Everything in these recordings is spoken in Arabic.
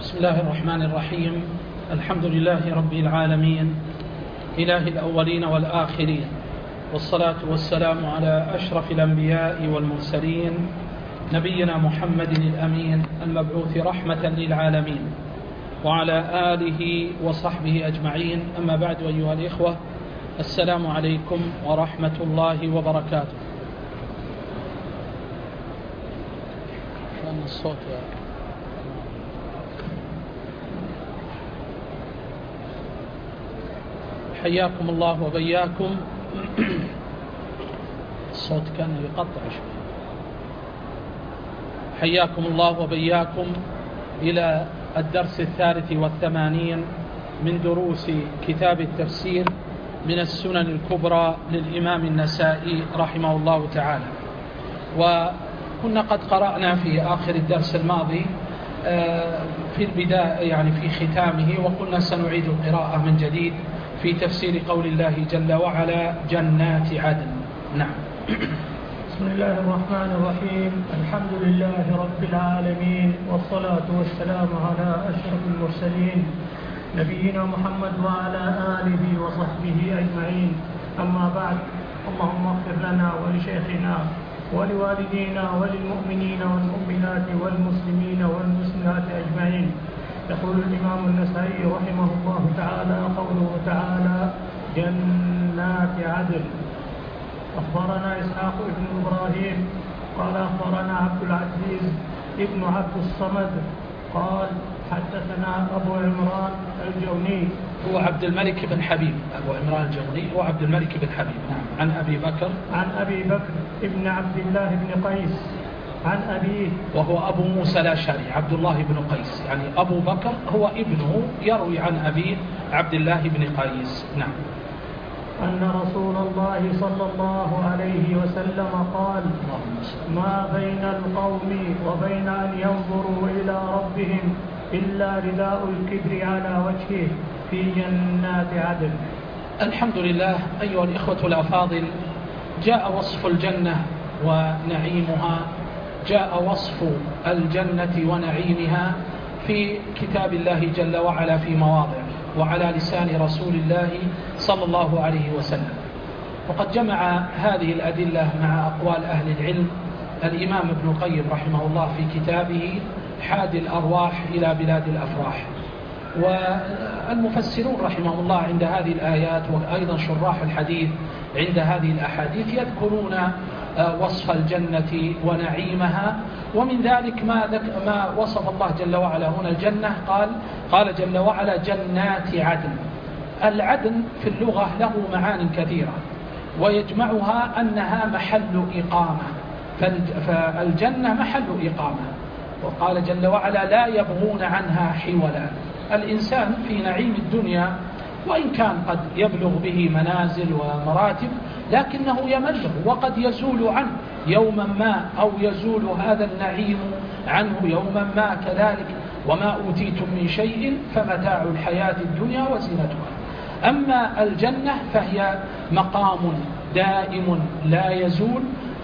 بسم الله الرحمن الرحيم. الحمد لله رب العالمين، إله الأولين والآخرين، والصلاة والسلام على أشرف الأنبياء والمرسلين، نبينا محمد الأمين المبعوث رحمة للعالمين، وعلى آله وصحبه أجمعين. أما بعد، أيها الإخوة، السلام عليكم ورحمة الله وبركاته. الصوت حياكم الله وبياكم. الصوت كان يقطع شوي. حياكم الله وبياكم إلى الدرس 83 من دروس كتاب التفسير من السنن الكبرى للإمام النسائي رحمه الله تعالى. وكنا قد قرأنا في آخر الدرس الماضي في البداية، يعني في ختامه، وقلنا سنعيد القراءة من جديد في تفسير قول الله جل وعلا: جنات عدن. نعم. بسم الله الرحمن الرحيم. الحمد لله رب العالمين، والصلاة والسلام على أشرف المرسلين نبينا محمد وعلى آله وصحبه أجمعين. أما بعد، اللهم اغفر لنا ولشيخنا ولوالدينا وللمؤمنين والمؤمنات والمسلمين والمسلمات أجمعين. يقول الإمام النسائي رحمه الله تعالى: قوله تعالى: جنات عدن. أخبرنا إسحاق بن إبراهيم قال أخبرنا عبد العزيز ابن عبد الصمد قال حدثنا أبو عمران الجوني. هو عبد الملك بن حبيب. أبو عمران الجوني هو عبد الملك بن حبيب. نعم. عن أبي بكر ابن عبد الله بن قيس عن أبيه، وهو أبو موسى الأشعري عبد الله بن قيس، يعني أبو بكر هو ابنه، يروي عن أبيه عبد الله بن قيس. نعم. أن رسول الله صلى الله عليه وسلم قال: ما بين القوم وبين أن ينظروا إلى ربهم إلا رداء الكبر على وجهه في جنات عدن. الحمد لله. أيها الإخوة الأفاضل، جاء وصف الجنة ونعيمها، جاء وصف الجنة ونعيمها في كتاب الله جل وعلا في مواضع، وعلى لسان رسول الله صلى الله عليه وسلم. وقد جمع هذه الأدلة مع أقوال أهل العلم الإمام ابن القيم رحمه الله في كتابه حادي الأرواح إلى بلاد الأفراح. والمفسرون رحمه الله عند هذه الآيات، وأيضا شراح الحديث عند هذه الأحاديث، يذكرون وصف الجنة ونعيمها. ومن ذلك ما وصف الله جل وعلا هنا الجنة. قال جل وعلا: جنات عدن. العدن في اللغة له معان كثيرة، ويجمعها أنها محل إقامة، فالجنة محل إقامة. وقال جل وعلا: لا يبغون عنها حولا. الإنسان في نعيم الدنيا وإن كان قد يبلغ به منازل ومراتب، لكنه يمل وقد يزول عنه يوما ما، أو يزول هذا النعيم عنه يوما ما كذلك. وما أوتيتم من شيء فمتاع الحياة الدنيا وزينتها. أما الجنة فهي مقام دائم لا يزول،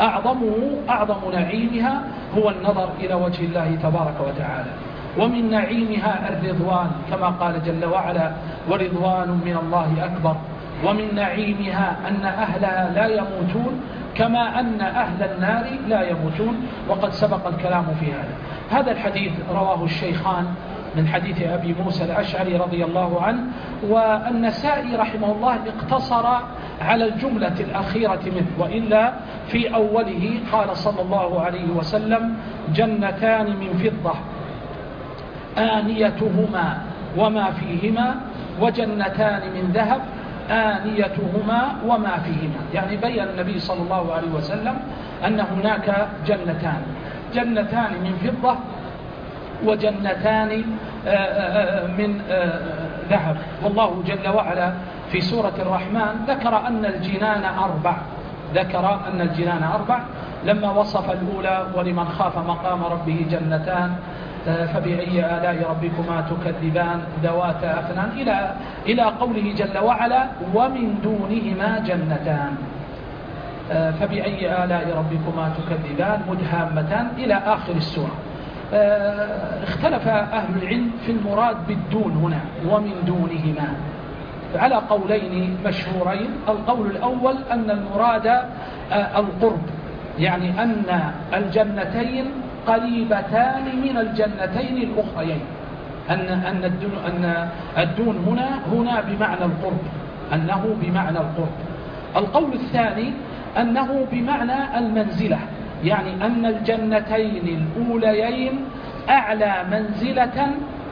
أعظم نعيمها هو النظر إلى وجه الله تبارك وتعالى. ومن نعيمها الرضوان، كما قال جل وعلا: ورضوان من الله أكبر. ومن نعيمها أن أهلها لا يموتون كما أن أهل النار لا يموتون، وقد سبق الكلام في هذا الحديث. رواه الشيخان من حديث أبي موسى الأشعري رضي الله عنه، والنسائي رحمه الله اقتصر على الجملة الأخيرة منه، وإلا في أوله قال صلى الله عليه وسلم: جنتان من فضة آنيتهما وما فيهما، وجنتان من ذهب آنيتهما وما فيهما. يعني بين النبي صلى الله عليه وسلم أن هناك جنتان من فضة وجنتان من ذهب. والله جل وعلا في سورة الرحمن ذكر أن الجنان أربع لما وصف الأولى: ولمن خاف مقام ربه جنتان فبأي آلاء ربكما تكذبان ذواتا أفنان، إلى قوله جل وعلا: ومن دونهما جنتان فبأي آلاء ربكما تكذبان مدهامتان، إلى آخر السورة. اختلف أهل العلم في المراد بالدون هنا ومن دونهما على قولين مشهورين. القول الأول أن المراد القرب، يعني أن الجنتين قريبتان من الجنتين الأخريين، أن الدون هنا بمعنى القرب، أنه بمعنى القرب. القول الثاني أنه بمعنى المنزلة، يعني أن الجنتين الأوليين أعلى منزلة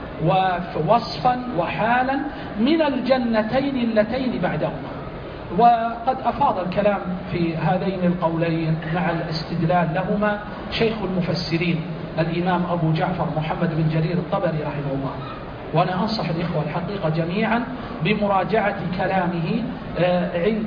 ووصفا وحالا من الجنتين اللتين بعدهما. وقد أفاض الكلام في هذين القولين مع الاستدلال لهما شيخ المفسرين الإمام أبو جعفر محمد بن جرير الطبري رحمه الله. وأنا أنصح الإخوة الحقيقة جميعا بمراجعة كلامه عند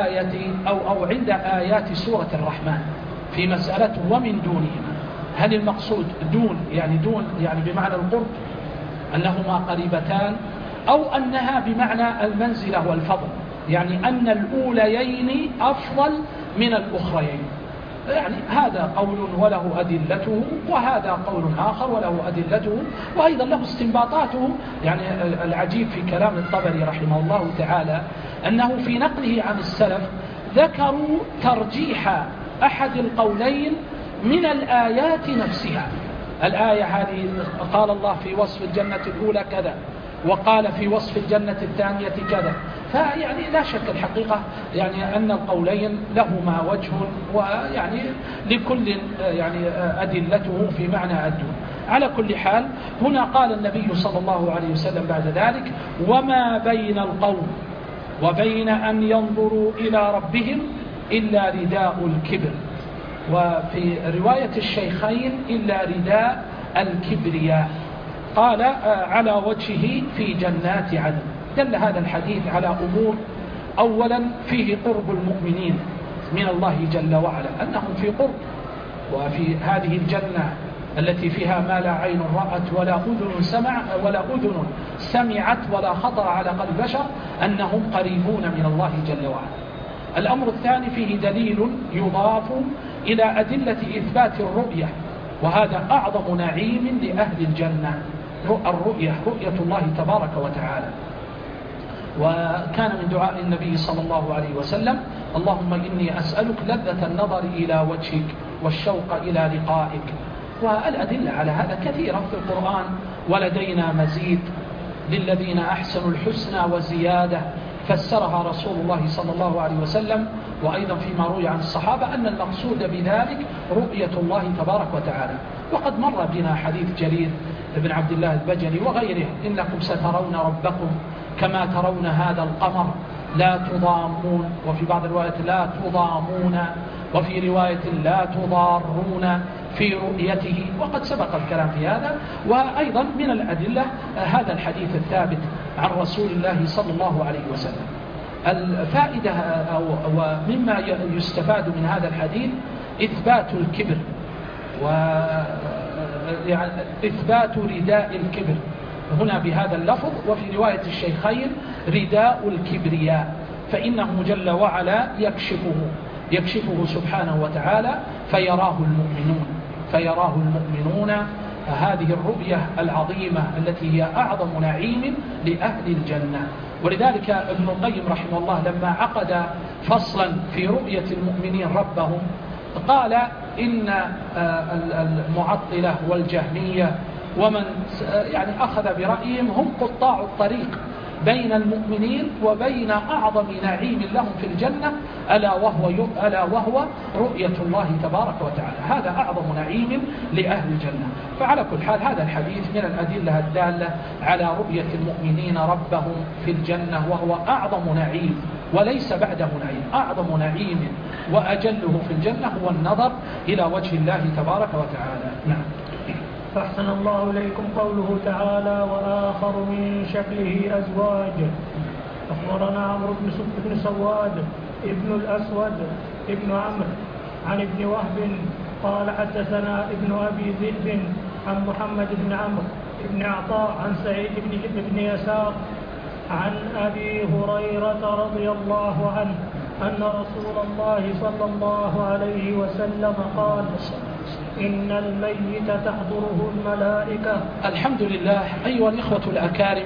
عند آيات سورة الرحمن في مسألة ومن دونهما. هل المقصود دون يعني بمعنى القرب أنهما قريبتان، أو أنها بمعنى المنزلة والفضل، يعني أن الأوليين أفضل من الأخرين؟ يعني هذا قول وله أدلته، وهذا قول آخر وله أدلته، وأيضا له استنباطاته. يعني العجيب في كلام الطبري رحمه الله تعالى أنه في نقله عن السلف ذكروا ترجيح أحد القولين من الآيات نفسها. الآية هذه قال الله في وصف الجنة الأولى كذا، وقال في وصف الجنة الثانية كذا. فيعني لا شك الحقيقة يعني أن القولين لهما وجه، ويعني لكل يعني أدلته في معنى الدون. على كل حال هنا قال النبي صلى الله عليه وسلم بعد ذلك: وما بين القوم وبين أن ينظروا إلى ربهم إلا رداء الكبر، وفي رواية الشيخين إلا رداء الكبرياء. قال على وجهه في جنات عدن. دل هذا الحديث على أمور: أولا فيه قرب المؤمنين من الله جل وعلا، أنهم في قرب، وفي هذه الجنة التي فيها ما لا عين رأت ولا أذن سمعت ولا خطر على قلب بشر، أنهم قريبون من الله جل وعلا. الأمر الثاني فيه دليل يضاف إلى أدلة إثبات الرؤية، وهذا أعظم نعيم لأهل الجنة، الرؤية، رؤية الله تبارك وتعالى. وكان من دعاء النبي صلى الله عليه وسلم: اللهم إني أسألك لذة النظر إلى وجهك والشوق إلى لقائك. والأدلة على هذا كثيرة في القرآن: ولدينا مزيد للذين أحسنوا الحسنى وزيادة. فسرها رسول الله صلى الله عليه وسلم، وأيضا فيما روي عن الصحابة أن المقصود بذلك رؤية الله تبارك وتعالى. وقد مر بنا حديث جرير بن عبد الله البجلي وغيره: إنكم سترون ربكم كما ترون هذا القمر لا تضامون، وفي بعض الروايات لا تضامون، وفي رواية لا تضارون في رؤيته. وقد سبق الكلام في هذا. وأيضا من الأدلة هذا الحديث الثابت عن رسول الله صلى الله عليه وسلم. الفائدة ومما يستفاد من هذا الحديث إثبات الكبر، ويعني إثبات رداء الكبر هنا بهذا اللفظ، وفي رواية الشيخين رداء الكبرياء، فإنه جل وعلا يكشفه سبحانه وتعالى فيراه المؤمنون هذه الرؤية العظيمة التي هي أعظم نعيم لأهل الجنة. ولذلك ابن القيم رحمه الله لما عقد فصلا في رؤية المؤمنين ربهم قال: إن المعطلة والجهمية ومن يعني أخذ برأيهم هم قطاع الطريق بين المؤمنين وبين أعظم نعيم لهم في الجنة، ألا وهو رؤية الله تبارك وتعالى. هذا أعظم نعيم لأهل الجنة. فعلى كل حال هذا الحديث من الأدلة الدالة على رؤية المؤمنين ربهم في الجنة، وهو أعظم نعيم وليس بعده نعيم. أعظم نعيم وأجله في الجنة هو النظر إلى وجه الله تبارك وتعالى. نعم. فأحسن الله إليكم قوله تعالى: وآخر من شكله أزواج. أخبرنا عمرو بن سواد ابن الأسود ابن عمرو عن ابن وهب قال: حدثنا ابن أبي ذئب عن محمد بن عمرو بن عطاء عن سعيد بن يسار عن أبي هريرة رضي الله عنه أن رسول الله صلى الله عليه وسلم قال: إن الميت تحضره الملائكة. الحمد لله. أيها الإخوة الأكارم،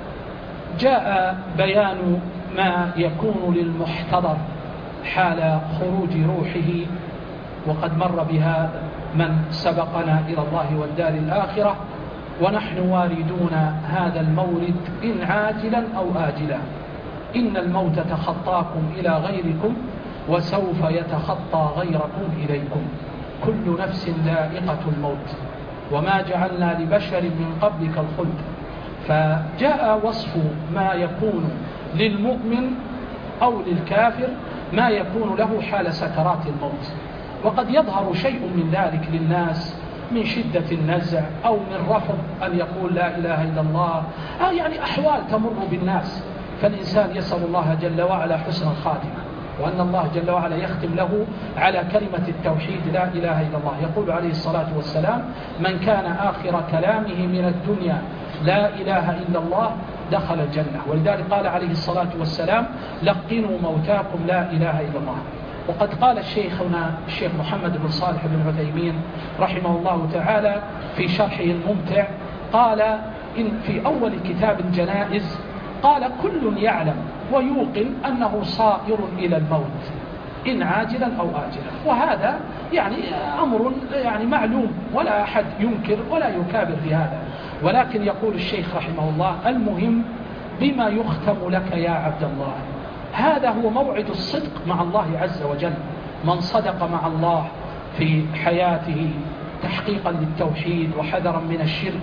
جاء بيان ما يكون للمحتضر حال خروج روحه، وقد مر بها من سبقنا إلى الله والدار الآخرة، ونحن واردون هذا المورد إن عاجلا أو آجلا. إن الموت تخطاكم إلى غيركم وسوف يتخطى غيركم إليكم، كل نفس ذائقة الموت وما جعلنا لبشر من قبلك الخلد. فجاء وصف ما يكون للمؤمن أو للكافر، ما يكون له حال سكرات الموت. وقد يظهر شيء من ذلك للناس من شدة النزع أو من رفض أن يقول لا إله إلا الله، يعني أحوال تمر بالناس. فالإنسان يسأل الله جل وعلا حسن الخاتمة، وأن الله جل وعلا يختم له على كلمة التوحيد لا إله إلا الله. يقول عليه الصلاة والسلام: من كان آخر كلامه من الدنيا لا إله إلا الله دخل الجنة. ولذلك قال عليه الصلاة والسلام: لقنوا موتاكم لا إله إلا الله. وقد قال الشيخ محمد بن صالح بن عثيمين رحمه الله تعالى في شرحه الممتع، قال إن في أول كتاب الجنائز، قال: كل يعلم ويوقن أنه صائر إلى الموت إن عاجلا أو آجلا. وهذا يعني أمر يعني معلوم، ولا أحد ينكر ولا يكابر في هذا. ولكن يقول الشيخ رحمه الله: المهم بما يختم لك يا عبد الله. هذا هو موعد الصدق مع الله عز وجل. من صدق مع الله في حياته تحقيقا للتوحيد وحذرا من الشرك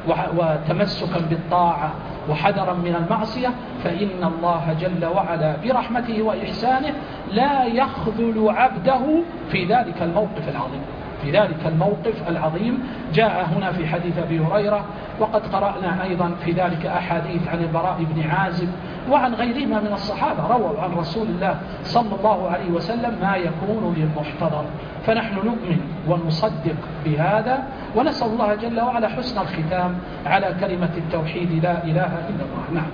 وتمسكا بالطاعة وحذرا من المعصية، فإن الله جل وعلا برحمته وإحسانه لا يخذل عبده في ذلك الموقف العظيم. في ذلك الموقف العظيم جاء هنا في حديث أبي هريرة، وقد قرأنا أيضا في ذلك أحاديث عن البراء بن عازب وعن غيرهما من الصحابة رووا عن رسول الله صلى الله عليه وسلم ما يكون للمحتضر. فنحن نؤمن ونصدق بهذا، ونسأل الله جل وعلا حسن الختام على كلمة التوحيد لا إله إلا الله. نعم.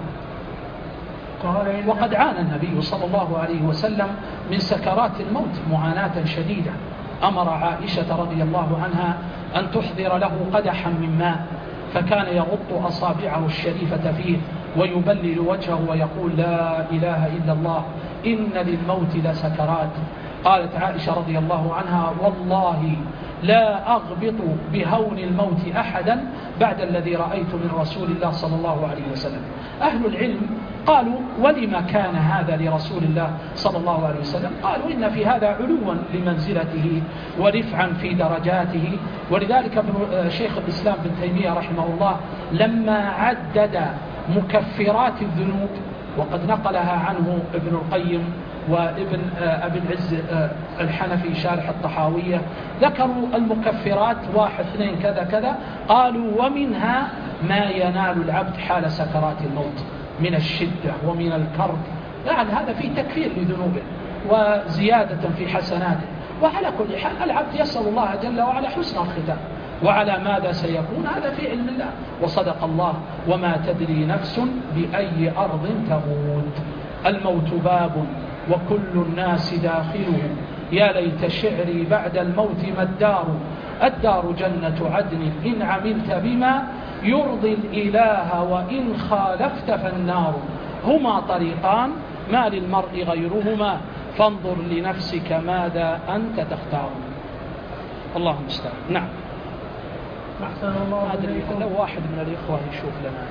وقد عانى النبي صلى الله عليه وسلم من سكرات الموت معاناة شديدة. أمر عائشة رضي الله عنها أن تحضر له قدحا من ماء، فكان يغط أصابعه الشريفة فيه ويبلل وجهه ويقول: لا إله إلا الله، إن للموت لسكرات. قالت عائشة رضي الله عنها: والله لا أغبط بهون الموت أحدا بعد الذي رأيت من رسول الله صلى الله عليه وسلم. أهل العلم قالوا: ولما كان هذا لرسول الله صلى الله عليه وسلم؟ قالوا: إن في هذا علوا لمنزلته ورفعا في درجاته. ولذلك شيخ الإسلام بن تيمية رحمه الله لما عدد مكفرات الذنوب، وقد نقلها عنه ابن القيم وابن أبي العز الحنفي شارح الطحاوية، ذكروا المكفرات 1 2 كذا كذا، قالوا: ومنها ما ينال العبد حال سكرات الموت من الشدة ومن الكرب. يعني هذا فيه تكفير لذنوبه وزيادة في حسناته. وعلى كل حال العبد يسأل الله جل وعلا حسن الختام، وعلى ماذا سيكون هذا في علم الله. وصدق الله: وما تدري نفس بأي أرض تموت. الموت باب وكل الناس داخله، يا ليت شعري بعد الموت ما الدار. الدار جنة عدن إن عملت بما يرضي الإله، وإن خالفت فالنار. هما طريقان ما للمرء غيرهما، فانظر لنفسك ماذا أنت تختار. الله المستعان. نعم. أحسن الله إليكم. لو واحد من الإخوة يشوف لنا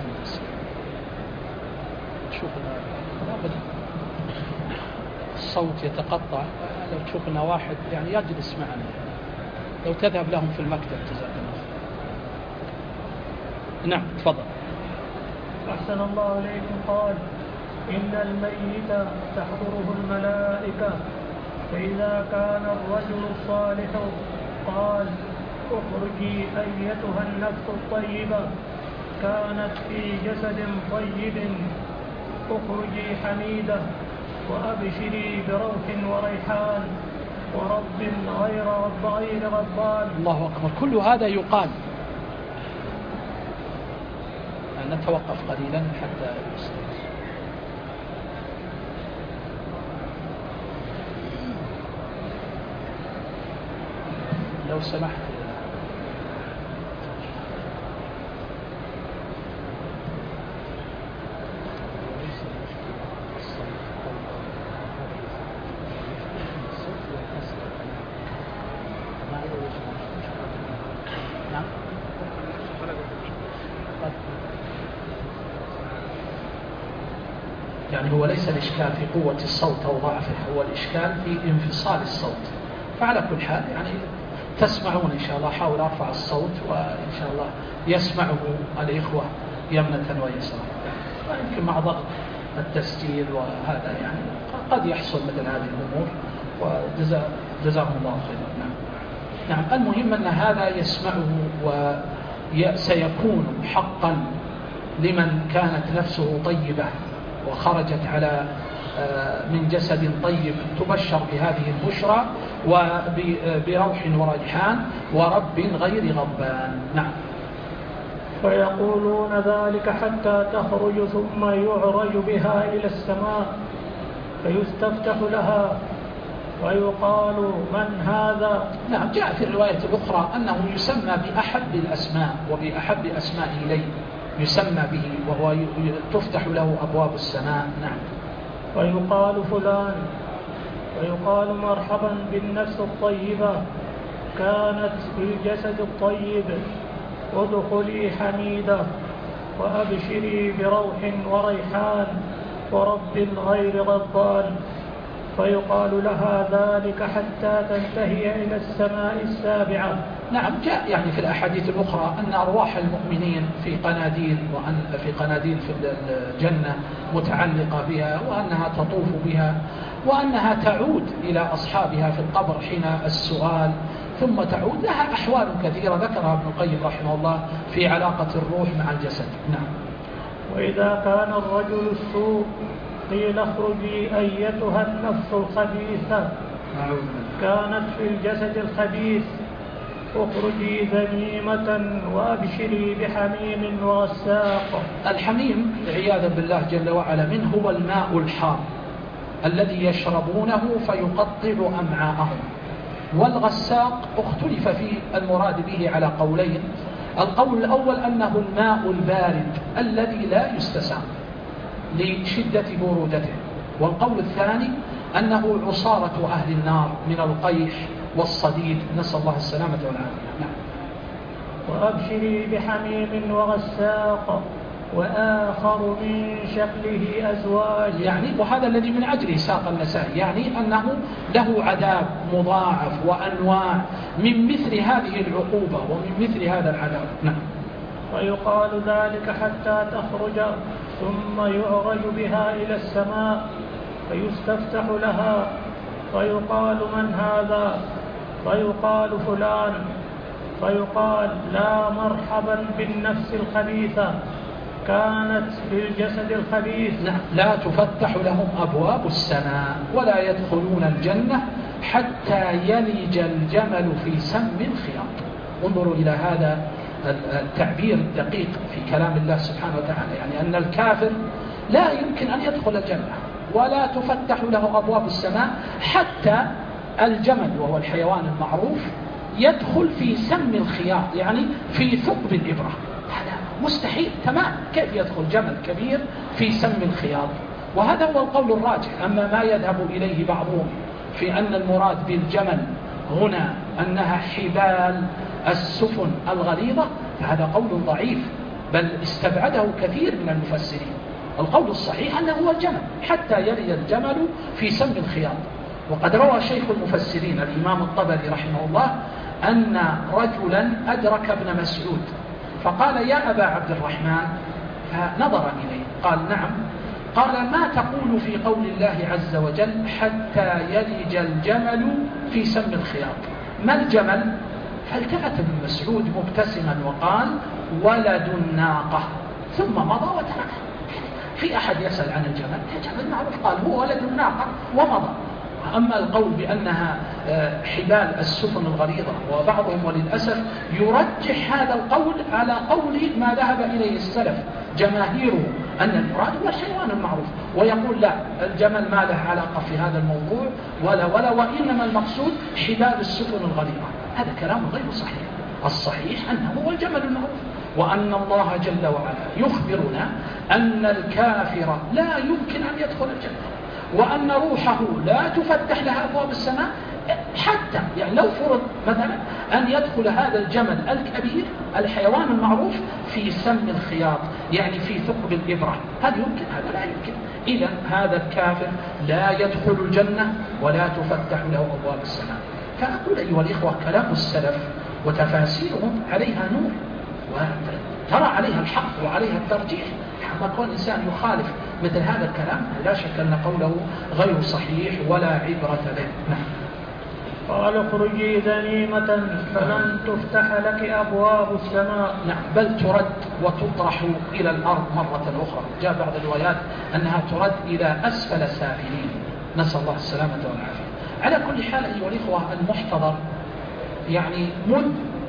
شوف الصوت يتقطع، لو تشوف لنا واحد يعني يجلس معنا، لو تذهب لهم في المكتب جزاك الله. نعم تفضل. أحسن الله إليكم. قال: إن الميت تحضره الملائكة، فإذا كان الرجل الصالح قال: اخرجي أيتها النفس الطيبة، كانت في جسد طيب، اخرجي حميدة، وأبشري بروح وريحان ورب غير غضبان. الله أكبر. كل هذا يقال. نتوقف قليلا حتى يصل. لو سمحت. يعني هو ليس الإشكال في قوة الصوت أو ضعفه، هو الإشكال في انفصال الصوت. فعلى كل حال يعني تسمعون إن شاء الله. حاول أرفع الصوت وإن شاء الله يسمعه الإخوة يمنة ويسرا. ويمكن مع ضغط التسجيل وهذا يعني قد يحصل مثل هذه الأمور، وجزاهم الله خيرا. نعم. المهم أن هذا يسمعه وسيكون حقا لمن كانت نفسه طيبة وخرجت على من جسد طيب تبشر بهذه البشرى وبروح وريحان ورب غير غضبان. نعم. فيقولون ذلك حتى تخرج ثم يعرج بها إلى السماء فيستفتح لها ويقال من هذا. نعم. جاء في الرواية الأخرى أنه يسمى بأحب الأسماء وبأحب أسماء إليه يسمى به، وهو تفتح له أبواب السماء. نعم. ويقال فلان، ويقال مرحبا بالنفس الطيبة كانت في الجسد الطيب، ادخلي حميدة وأبشري بروح وريحان ورب غير غضبان. فيقال لها ذلك حتى تنتهي إلى السماء السابعة. نعم. جاء يعني في الأحاديث الأخرى أن أرواح المؤمنين في قناديل، وأن في قناديل في الجنة متعلقة بها، وأنها تطوف بها، وأنها تعود إلى أصحابها في القبر حين السؤال، ثم تعود. لها أحوال كثيرة ذكرها ابن القيم رحمه الله في علاقة الروح مع الجسد. نعم. وإذا كان الرجل السوء قيل اخرجي أيتها النفس الخبيثة كانت في الجسد الخبيث، اخرجي ذميمة وأبشري بحميم وغساق. الحميم عياذا بالله جل وعلا منه هو الماء الحار الذي يشربونه فيقطع أمعاءهم. والغساق اختلف في المراد به على قولين. القول الأول أنه الماء البارد الذي لا يستساغ لشدة برودته، والقول الثاني أنه عصارة أهل النار من القيح والصديد، نسأل الله السلامة والعافية. نعم. وأبشري بحميم وغساق وآخر من شكله أزواج. يعني وهذا الذي من أجله ساق النسائي، يعني أنه له عذاب مضاعف وأنواع من مثل هذه العقوبة ومن مثل هذا العذاب. نعم. ويقال ذلك حتى تخرج ثم يعرج بها إلى السماء فيستفتح لها فيقال من هذا؟ فيقال فلان، فيقال لا مرحبا بالنفس الخبيثة كانت في الجسد الخبيث. لا تفتح لهم أبواب السماء ولا يدخلون الجنة حتى يلج الجمل في سم الخياط. انظروا إلى هذا التعبير الدقيق في كلام الله سبحانه وتعالى، يعني أن الكافر لا يمكن أن يدخل الجنة ولا تفتح له أبواب السماء حتى الجمل وهو الحيوان المعروف يدخل في سم الخياط، يعني في ثقب الإبرة. هذا مستحيل تمام. كيف يدخل جمل كبير في سم الخياط؟ وهذا هو القول الراجح. أما ما يذهب إليه بعضهم في أن المراد بالجمل هنا أنها حبال السفن الغليظة، فهذا قول ضعيف، بل استبعده كثير من المفسرين. القول الصحيح أنه هو الجمل حتى يلج الجمل في سم الخياط. وقد روى شيخ المفسرين الإمام الطبري رحمه الله أن رجلا أدرك ابن مسعود فقال يا أبا عبد الرحمن، فنظر إليه قال نعم. قال ما تقول في قول الله عز وجل حتى يلج الجمل في سم الخياط؟ ما الجمل؟ فالتفت ابن مسعود مبتسما وقال ولد الناقة، ثم مضى وتركه. في أحد يسأل عن الجمل؟ الجمل معروف، قال هو ولد الناقة ومضى. أما القول بأنها حبال السفن الغليظة، وبعضهم وللأسف يرجح هذا القول على قول ما ذهب إليه السلف جماهيره أن المراد هو الحيوان المعروف، ويقول لا، الجمل ما له علاقة في هذا الموضوع وإنما المقصود حبال السفن الغليظة. هذا كلام غير صحيح. الصحيح أنه هو الجمل المعروف، وأن الله جل وعلا يخبرنا أن الكافر لا يمكن أن يدخل الجنة، وأن روحه لا تفتح لها أبواب السماء، حتى يعني لو فرض مثلا أن يدخل هذا الجمل الكبير الحيوان المعروف في سم الخياط، يعني في ثقب الإبرة، هذا يمكن؟ هذا لا يمكن. إذا هذا الكافر لا يدخل الجنة ولا تفتح له أبواب السماء. فأقول أيها الإخوة كلام السلف وتفاسيرهم عليها نور، وترى عليها الحق وعليها الترجيح. حما كون الإنسان يخالف مثل هذا الكلام لا شك أن قوله غير صحيح ولا عبرة به. نعم. قال اخرجي ذميمة فلن تفتح لك أبواب السماء. نعم، بل ترد وتطرح إلى الأرض مرة أخرى. جاء بعض الروايات أنها ترد إلى أسفل سافلين، نسأل الله السلامة والعافية. على كل حال أيها الإخوة المحتضر يعني مذ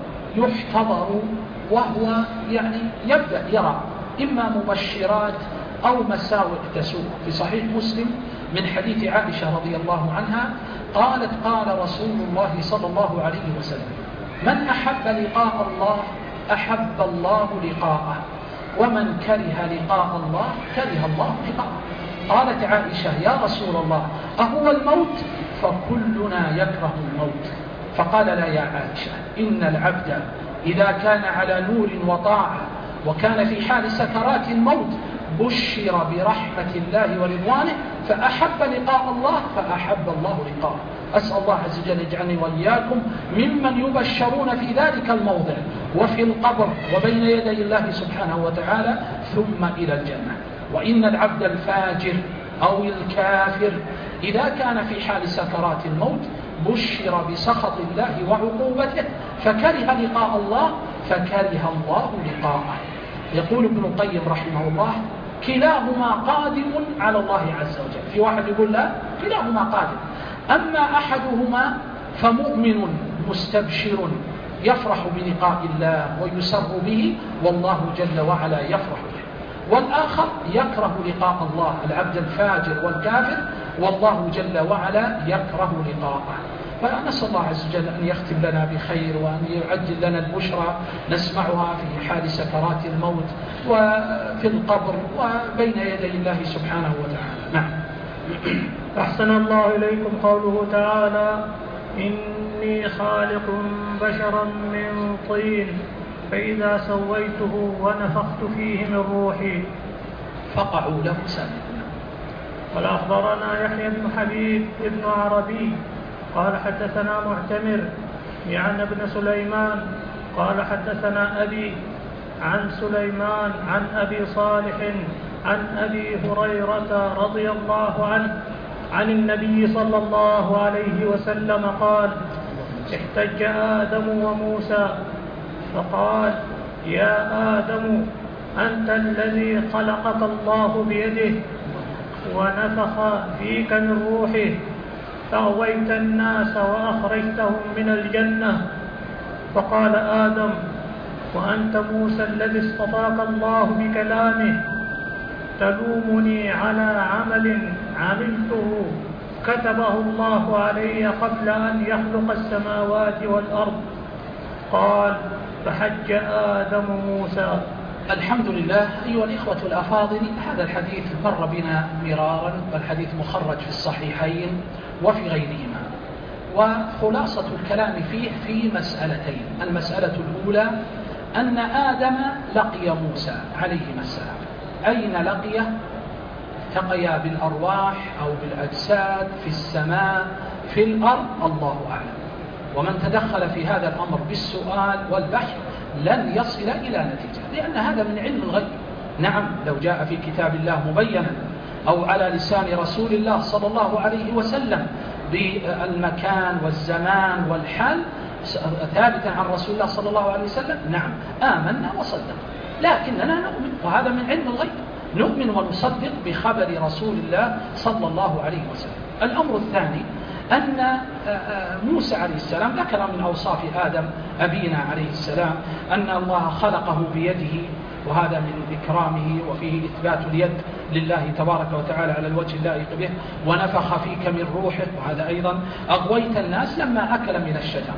يحتضر وهو يعني يبدأ يرى إما مبشرات أو مساوئ تسوء. في صحيح مسلم من حديث عائشة رضي الله عنها قالت قال رسول الله صلى الله عليه وسلم من أحب لقاء الله أحب الله لقاءه، ومن كره لقاء الله كره الله لقاءه. قالت عائشة يا رسول الله أهو الموت؟ فكلنا يكره الموت. فقال لا يا عائشة، إن العبد إذا كان على نور وطاعة وكان في حال سكرات الموت بشر برحمة الله ورضوانه فأحب لقاء الله فأحب الله لقاءه. أسأل الله عز وجل يجعلني وإياكم ممن يبشرون في ذلك الموضع وفي القبر وبين يدي الله سبحانه وتعالى ثم إلى الجنة. وإن العبد الفاجر أو الكافر إذا كان في حال سكرات الموت بشر بسخط الله وعقوبته فكره لقاء الله فكره الله لقاءه. يقول ابن القيم رحمه الله كلاهما قادم على الله عز وجل. في واحد يقول لا، كلاهما قادم. أما أحدهما فمؤمن مستبشر يفرح بلقاء الله ويسر به والله جل وعلا يفرح به، والآخر يكره لقاء الله، العبد الفاجر والكافر، والله جل وعلا يكره لقاءه. فنسأل الله عز وجل أن يختم لنا بخير وأن يعجل لنا البشرى نسمعها في حال سكرات الموت وفي القبر وبين يدي الله سبحانه وتعالى. نعم. أحسن الله إليكم قوله تعالى إني خالق بشرا من طين فإذا سويته ونفخت فيه من روحي فقعوا له ساجدين. قال أخبرنا يحيى بن حبيب بن عربي قال حدثنا معتمر يعني بن سليمان قال حدثنا أبي عن سليمان عن أبي صالح عن أبي هريرة رضي الله عنه عن النبي صلى الله عليه وسلم قال احتج آدم وموسى فقال يا آدم أنت الذي خلقك الله بيده ونفخ فيك من روحه فأغويت الناس وأخرجتهم من الجنة. فقال آدم وأنت موسى الذي اصطفاك الله بكلامه تلومني على عمل عملته كتبه الله علي قبل أن يخلق السماوات والأرض. قال فحج آدم موسى. الحمد لله. أيها الإخوة الأفاضل، هذا الحديث مر بنا مرارا، والحديث مخرج في الصحيحين وفي غيرهما، وخلاصة الكلام فيه في مسألتين. المسألة الأولى أن آدم لقي موسى عليه السلام. أين لقيه؟ التقيا بالأرواح أو بالأجساد في السماء في الأرض، الله أعلم. ومن تدخل في هذا الأمر بالسؤال والبحث لن يصل إلى نتيجة، لأن هذا من علم الغيب. نعم، لو جاء في كتاب الله مبينا أو على لسان رسول الله صلى الله عليه وسلم بالمكان والزمان والحال ثابتا عن رسول الله صلى الله عليه وسلم، نعم آمنا وصدق. لكننا نؤمن، وهذا من علم الغيب، نؤمن ونصدق بخبر رسول الله صلى الله عليه وسلم. الأمر الثاني أن موسى عليه السلام ذكر من أوصاف آدم أبينا عليه السلام أن الله خلقه بيده، وهذا من إكرامه وفيه إثبات اليد لله تبارك وتعالى على الوجه اللائق به. ونفخ فيك من روحه، وهذا أيضا أغويت الناس لما أكل من الشجرة.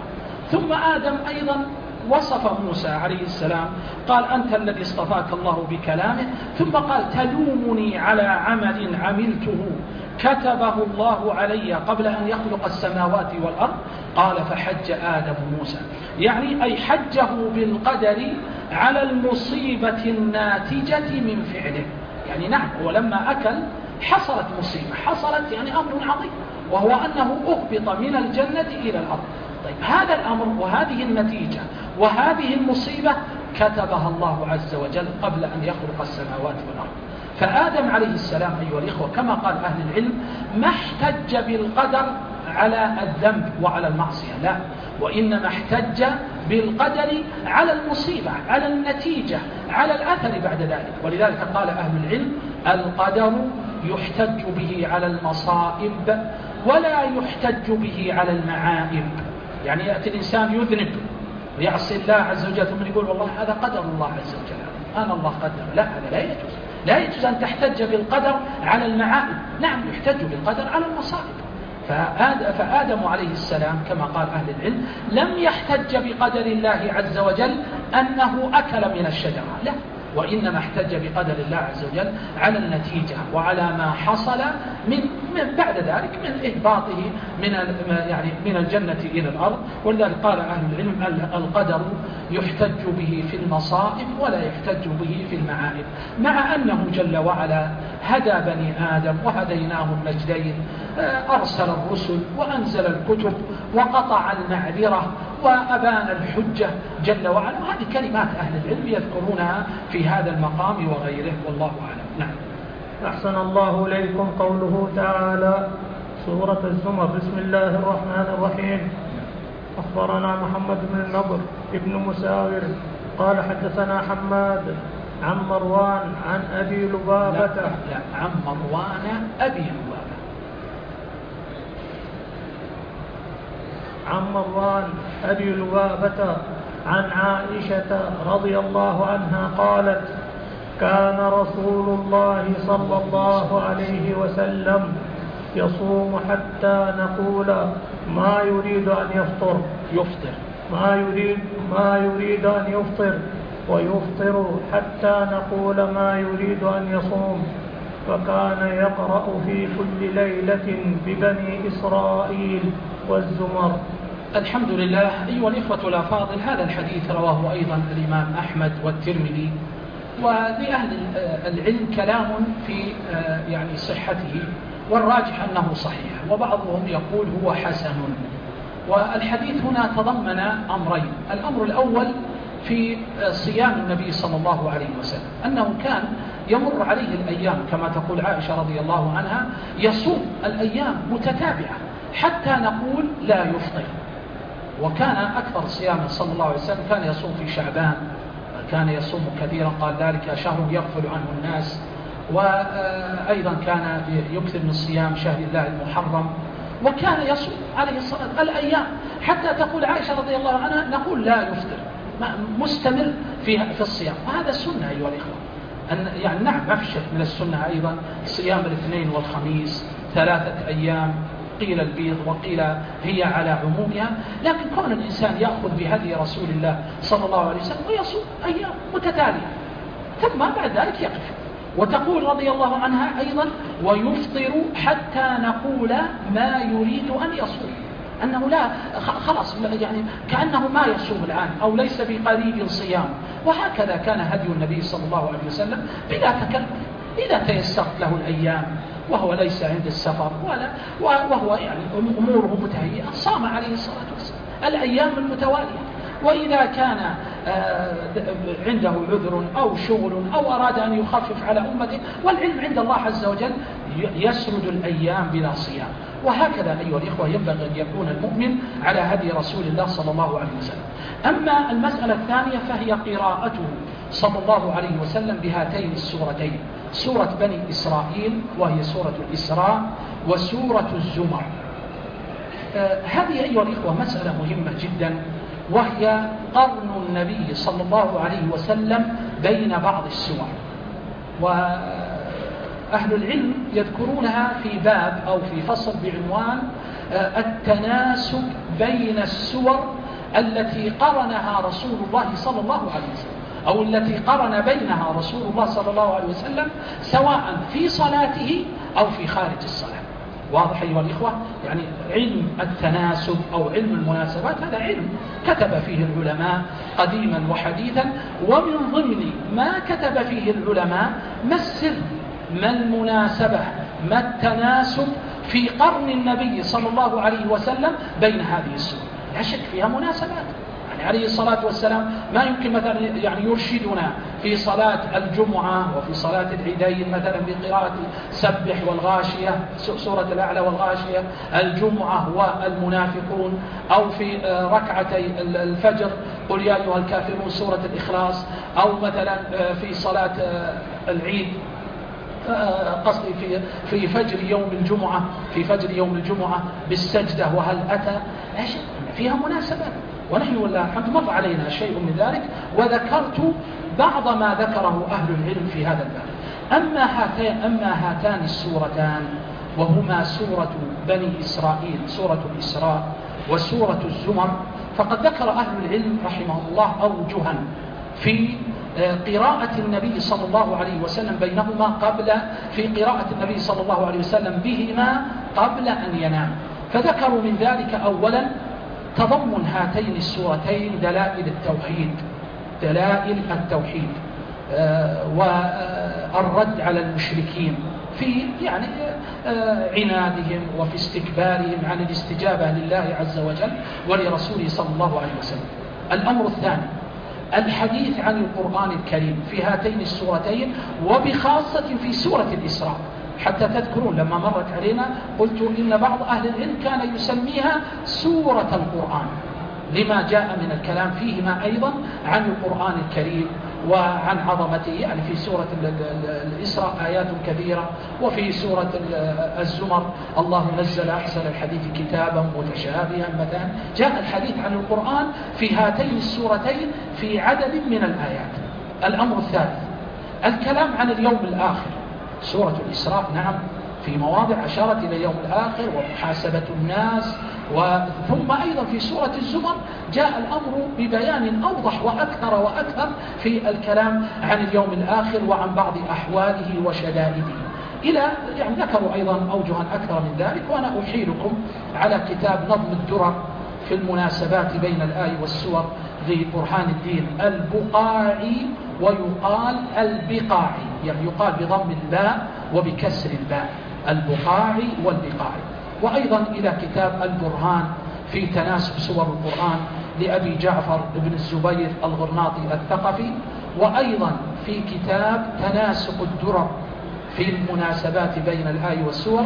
ثم آدم أيضا وصف موسى عليه السلام، قال أنت الذي اصطفاك الله بكلامه، ثم قال تلومني على عمل عملته كتبه الله علي قبل أن يخلق السماوات والأرض. قال فحج آدم موسى، يعني أي حجه بالقدر على المصيبة الناتجة من فعله. يعني نعم، ولما أكل حصلت مصيبة، حصلت يعني أمر عظيم، وهو أنه أهبط من الجنة إلى الأرض. طيب هذا الأمر وهذه النتيجة وهذه المصيبة كتبها الله عز وجل قبل أن يخلق السماوات والأرض. فآدم عليه السلام أيها الإخوة كما قال أهل العلم ما احتج بالقدر على الذنب وعلى المعصية، لا، وإنما احتج بالقدر على المصيبة، على النتيجة، على الأثر بعد ذلك. ولذلك قال أهل العلم القدر يحتج به على المصائب ولا يحتج به على المعائب. يعني يأتي الإنسان يذنب ويعصي الله عز وجل ثم يقول والله هذا قدر الله عز وجل، أنا الله قدر، لا، هذا لا يجوز. لا يجوز أن تحتج بالقدر على المعائب، نعم يحتج بالقدر على المصائب. فآدم عليه السلام كما قال أهل العلم لم يحتج بقدر الله عز وجل أنه أكل من الشجرة، لا، وإنما احتج بقدر الله عز وجل على النتيجة وعلى ما حصل من بعد ذلك من إهباطه من الجنة إلى الأرض. ولذلك قال أهل العلم القدر يحتج به في المصائب ولا يحتج به في المعائب، مع أنه جل وعلا هدى بني آدم وهديناهم النجدين، أرسل الرسل وأنزل الكتب وقطع المعذرة وأبان الحجة جل وعلا. وهذه كلمات أهل العلم يذكرونها في هذا المقام وغيره، والله أعلم. نعم. أحسن الله إليكم. قوله تعالى سورة الزمر: بسم الله الرحمن الرحيم. أخبرنا محمد بن النضر ابن مساور قال حدثنا حماد عن مروان عن أبي لبابة. لا، عن مروان أبي لبابة. عن مروان أبي لبابة عن عائشة رضي الله عنها قالت: كان رسول الله صلى الله عليه وسلم يصوم حتى نقول ما يريد أن يفطر ما يريد أن يفطر، ويفطر حتى نقول ما يريد أن يصوم، فكان يقرأ في كل ليلة ببني إسرائيل والزمر. الحمد لله. أيها الإخوة الأفاضل، هذا الحديث رواه أيضا الإمام أحمد والترمذي، ولأهل العلم كلام في يعني صحته، والراجح أنه صحيح، وبعضهم يقول هو حسن. والحديث هنا تضمن أمرين: الأمر الأول في صيام النبي صلى الله عليه وسلم، أنه كان يمر عليه الأيام كما تقول عائشة رضي الله عنها، يصوم الأيام متتابعة حتى نقول لا يفطر. وكان أكثر صيام صلى الله عليه وسلم كان يصوم في شعبان، كان يصوم كثيرا، قال ذلك شهر يغفل عنه الناس. وأيضا كان يكثر من صيام شهر الله المحرم، وكان يصوم عليه الصلاة الأيام حتى تقول عائشة رضي الله عنها نقول لا يفطر، مستمر في الصيام. وهذا السنة أيها الإخوة، يعني نعم ما في شك من السنة أيضا صيام الاثنين والخميس 3 أيام، قيل البيض وقيل هي على عمومها، لكن كون الإنسان يأخذ بهدي رسول الله صلى الله عليه وسلم ويصوم أيام متتالية ثم بعد ذلك يقف. وتقول رضي الله عنها أيضا ويفطر حتى نقول ما يريد أن يصوم، أنه لا خلاص يعني كأنه ما يصوم الآن أو ليس بقريب صيام. وهكذا كان هدي النبي صلى الله عليه وسلم بلا تكلف، إذا تيسرت له الأيام وهو ليس عند السفر وهو يعني أموره متهيئة صام عليه الصلاة والسلام الأيام المتوالية. وإذا كان عنده عذر أو شغل أو أراد أن يخفف على أمته، والعلم عند الله عز وجل يسرد الأيام بلا صيام. وهكذا أيها الإخوة ينبغي أن يكون المؤمن على هدي رسول الله صلى الله عليه وسلم. أما المسألة الثانية فهي قراءته صلى الله عليه وسلم بهاتين السورتين: سورة بني إسرائيل وهي سورة الإسراء، وسورة الزمر. هذه أيها الإخوة مسألة مهمة جدا، وهي قرن النبي صلى الله عليه وسلم بين بعض السور. وأهل العلم يذكرونها في باب أو في فصل بعنوان التناسب بين السور التي قرنها رسول الله صلى الله عليه وسلم، أو التي قرن بينها رسول الله صلى الله عليه وسلم، سواء في صلاته أو في خارج الصلاة. واضح أيها الإخوة؟ يعني علم التناسب أو علم المناسبات هذا علم كتب فيه العلماء قديما وحديثا، ومن ضمن ما كتب فيه العلماء ما السر، ما المناسبة، ما التناسب في قرن النبي صلى الله عليه وسلم بين هذه السور. لا شك فيها مناسبات، يعني عليه الصلاة والسلام ما يمكن مثلا يعني يرشدنا في صلاة الجمعة وفي صلاة العيدين مثلا بقراءة سبح والغاشية، سورة الأعلى والغاشية، الجمعة والمنافقون، أو في ركعتي الفجر قل يا أيها الكافرون سورة الإخلاص، أو مثلا في صلاة العيد قصدي في فجر يوم الجمعة، في فجر يوم الجمعة بالسجدة وهل أتى. فيها مناسبات، ونحن والله الحمد مر علينا شيء من ذلك، وذكرت بعض ما ذكره أهل العلم في هذا الباب. أما هاتان السورتان وهما سورة بني إسرائيل، سورة الإسراء وسورة الزمر، فقد ذكر أهل العلم رحمه الله أوجها في قراءة النبي صلى الله عليه وسلم بينهما في قراءة النبي صلى الله عليه وسلم بهما قبل أن ينام. فذكروا من ذلك أولا تضمن هاتين السورتين دلائل التوحيد والرد على المشركين في يعني عنادهم وفي استكبارهم عن الاستجابة لله عز وجل ولرسوله صلى الله عليه وسلم. الأمر الثاني الحديث عن القرآن الكريم في هاتين السورتين، وبخاصة في سورة الإسراء. حتى تذكرون لما مرت علينا قلت إن بعض أهل العلم كان يسميها سورة القرآن لما جاء من الكلام فيهما أيضا عن القرآن الكريم وعن عظمته. يعني في سورة الإسراء آيات كثيرة، وفي سورة الزمر الله نزل أحسن الحديث كتابا متشابها مثلا. جاء الحديث عن القرآن في هاتين السورتين في عدد من الآيات. الأمر الثالث الكلام عن اليوم الآخر. سورة الإسراء نعم في مواضع أشارت إلى اليوم الآخر ومحاسبة الناس، ثم أيضا في سورة الزمر جاء الأمر ببيان أوضح وأكثر في الكلام عن اليوم الآخر وعن بعض أحواله وشدائده. يعني ذكروا أيضا أوجها أكثر من ذلك، وأنا أحيلكم على كتاب نظم الدرر في المناسبات بين الآي والسور لبرهان الدين البقاعي، ويقال البقاعي، يعني يقال بضم الباء وبكسر الباء، البقاعي والبقاعي. وأيضا إلى كتاب البرهان في تناسب سور القرآن لأبي جعفر بن الزبير الغرناطي الثقفي، وأيضا في كتاب تناسق الدرر في المناسبات بين الآي والسور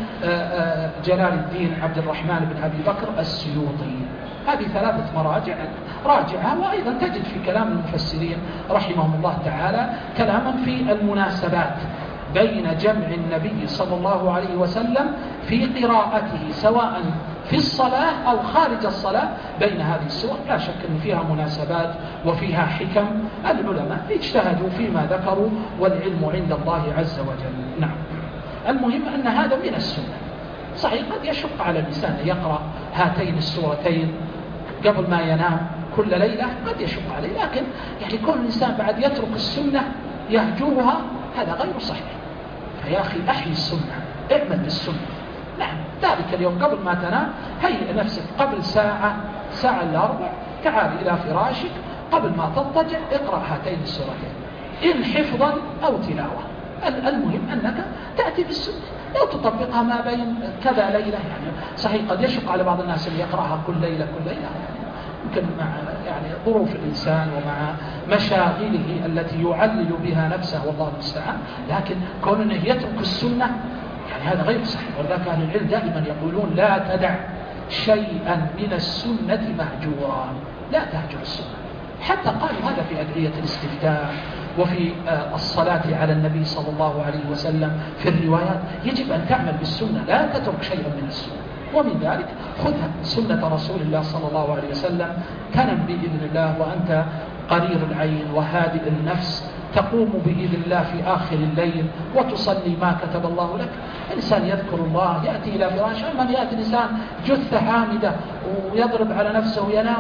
لجلال الدين عبد الرحمن بن أبي بكر السيوطي. هذه 3 مراجع راجعها، وأيضا تجد في كلام المفسرين رحمهم الله تعالى كلاما في المناسبات بين جمع النبي صلى الله عليه وسلم في قراءته سواء في الصلاة أو خارج الصلاة بين هذه السور. لا شك أن فيها مناسبات وفيها حكم، العلماء اجتهدوا فيما ذكروا والعلم عند الله عز وجل. نعم، المهم أن هذا من السنة. صحيح قد يشق على الإنسان يقرأ هاتين السورتين قبل ما ينام كل ليلة، قد يشق عليه، لكن يعني كل الإنسان بعد يترك السنة يهجرها هذا غير صحيح. فيا أخي أحيي السنة، اعمل بالسنة. نعم، ذلك اليوم قبل ما تنام هيئ نفسك قبل ساعة إلا ربع، تعال إلى فراشك قبل ما تضطجع اقرأ هاتين السورتين إن حفظا أو تلاوة. المهم أنك تأتي بالسنة لو تطبقها ما بين كذا ليلة. يعني صحيح قد يشق على بعض الناس اللي يقرأها كل ليلة يعني يمكن مع يعني ظروف الإنسان ومع مشاغله التي يعلل بها نفسه والله المستعان، لكن كون أنه يترك السنة يعني هذا غير صحيح. ولذلك أهل العلم دائما يقولون لا تدع شيئا من السنة مهجورا، لا تهجر السنة. حتى قالوا هذا في أدعية الاستفتاء وفي الصلاة على النبي صلى الله عليه وسلم في الروايات يجب أن تعمل بالسنة، لا تترك شيئا من السنة. ومن ذلك خذها سنة رسول الله صلى الله عليه وسلم، تنم بإذن الله وأنت قرير العين وهادئ النفس، تقوم بإذن الله في آخر الليل وتصلي ما كتب الله لك. الإنسان يذكر الله يأتي إلى فراشه، من يأتي الإنسان جثة حامدة ويضرب على نفسه وينام،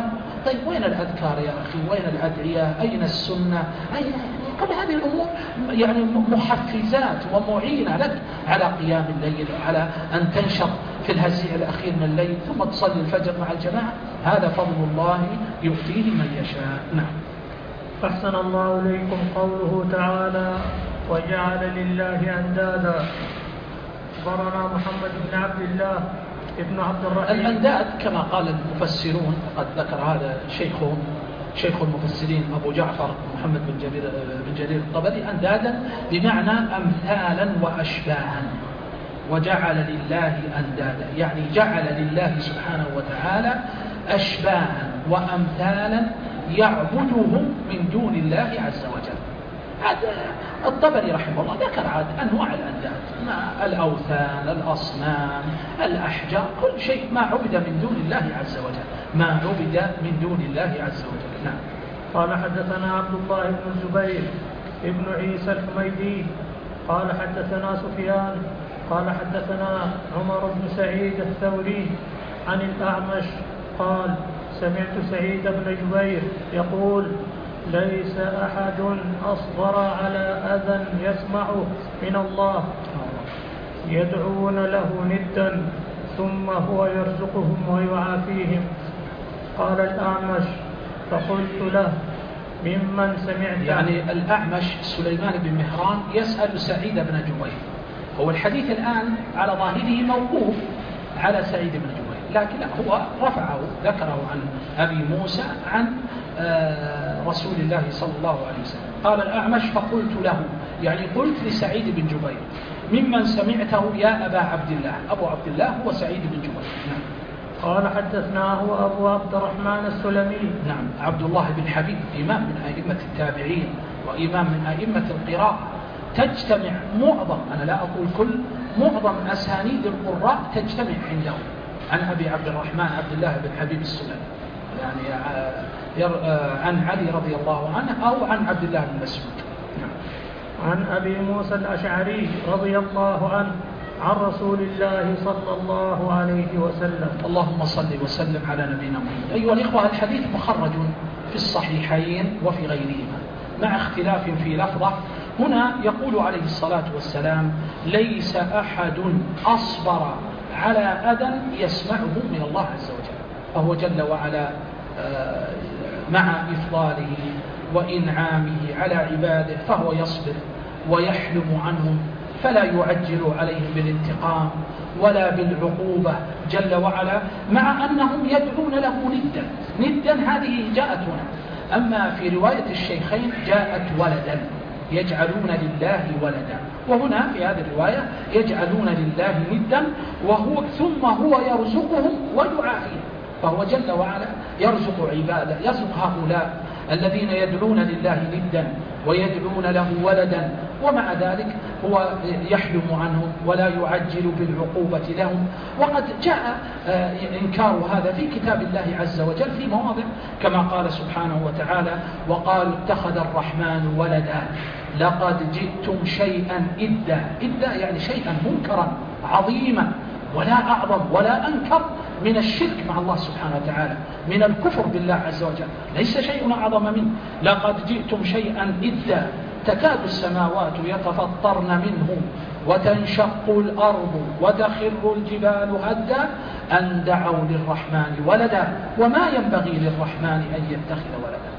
طيب وين الأذكار يا أخي؟ وين الأدعية؟ أين السنة؟ كل هذه الأمور يعني محفزات ومعينة لك على قيام الليل وعلى أن تنشط في الهزيع الأخير من الليل ثم تصلي الفجر مع الجماعة. هذا فضل الله يؤتيه من يشاء. نعم. أحسن الله إليكم قوله تعالى وجعل لله أندادا. أخبرنا محمد بن عبد الله ابن عبد الرحيم. الأنداد كما قال المفسرون قد ذكر هذا شيخ المفسرين أبو جعفر محمد بن جرير الطبري أندادا بمعنى أمثالا وأشباها. وجعل لله أندادا يعني جعل لله سبحانه وتعالى أشباها وأمثالا يعبدهم من دون الله عز وجل. الطبري رحمه الله ذكر عاد أنواع الأنداد، الأوثان، الأصنام، الأحجار، كل شيء ما عبد من دون الله عز وجل، ما عبد من دون الله عز وجل. نعم. قال حدثنا عبد الله بن الزبير ابن عيسى الحميدي قال حدثنا سفيان قال حدثنا عمر بن سعيد الثوري عن الأعمش قال سمعت سعيد بن جبير يقول ليس أحد أصبر على أذى يسمعه من الله يدعون له ندا ثم هو يرزقهم ويعافيهم. قال الأعمش فقلت له ممن سمعت؟ يعني الأعمش سليمان بن مهران يسأل سعيد بن جبير. هو الحديث الآن على ظاهره موقوف على سعيد بن جبير، لكن هو رفعه ذكره عن أبي موسى عن رسول الله صلى الله عليه وسلم. قال الأعمش فقلت له يعني قلت لسعيد بن جبير ممن سمعته يا أبا عبد الله؟ أبو عبد الله هو سعيد بن جبير. نعم. قال حدثناه أبو عبد الرحمن السلمي. نعم. عبد الله بن حبيب إمام من أئمة التابعين وإمام من أئمة القراءة، تجتمع معظم، أنا لا أقول كل، معظم أسانيد القراء تجتمع عنده عن أبي عبد الرحمن عبد الله بن حبيب السلمي، يعني عن علي رضي الله عنه أو عن عبد الله بن مسعود. عن أبي موسى الأشعري رضي الله عنه عن رسول الله صلى الله عليه وسلم. اللهم صل وسلم على نبينا محمد. أيها الإخوة، الحديث مخرج في الصحيحين وفي غيرهما مع اختلاف في لفظة. هنا يقول عليه الصلاة والسلام ليس أحد أصبر على أذى يسمعه من الله عز وجل، فهو جل وعلا مع إفضاله وإنعامه على عباده فهو يصبر ويحلم عنهم، فلا يعجل عليهم بالانتقام ولا بالعقوبة جل وعلا، مع أنهم يدعون له ندا هذه جاءت هنا. أما في رواية الشيخين جاءت ولدا، يجعلون لله ولدا، وهنا في هذه الرواية يجعلون لله ندا ثم هو يرزقهم ويعافيهم، فهو جل وعلا يرزق عباده، يرزق هؤلاء الذين يدعون لله ندا ويدعون له ولدا، ومع ذلك هو يحلم عنهم ولا يعجل بالعقوبة لهم. وقد جاء إنكار هذا في كتاب الله عز وجل في مواضع، كما قال سبحانه وتعالى وقالوا اتخذ الرحمن ولدا لقد جئتم شيئا إدا يعني شيئا منكرا عظيما، ولا أعظم ولا أنكر من الشرك مع الله سبحانه وتعالى، من الكفر بالله عز وجل، ليس شيء أعظم منه. لقد جئتم شيئا إدا تكاد السماوات يتفطرن منه وتنشق الأرض وتخر الجبال هدا أن دعوا للرحمن ولدا وما ينبغي للرحمن أن يتخذ ولدا.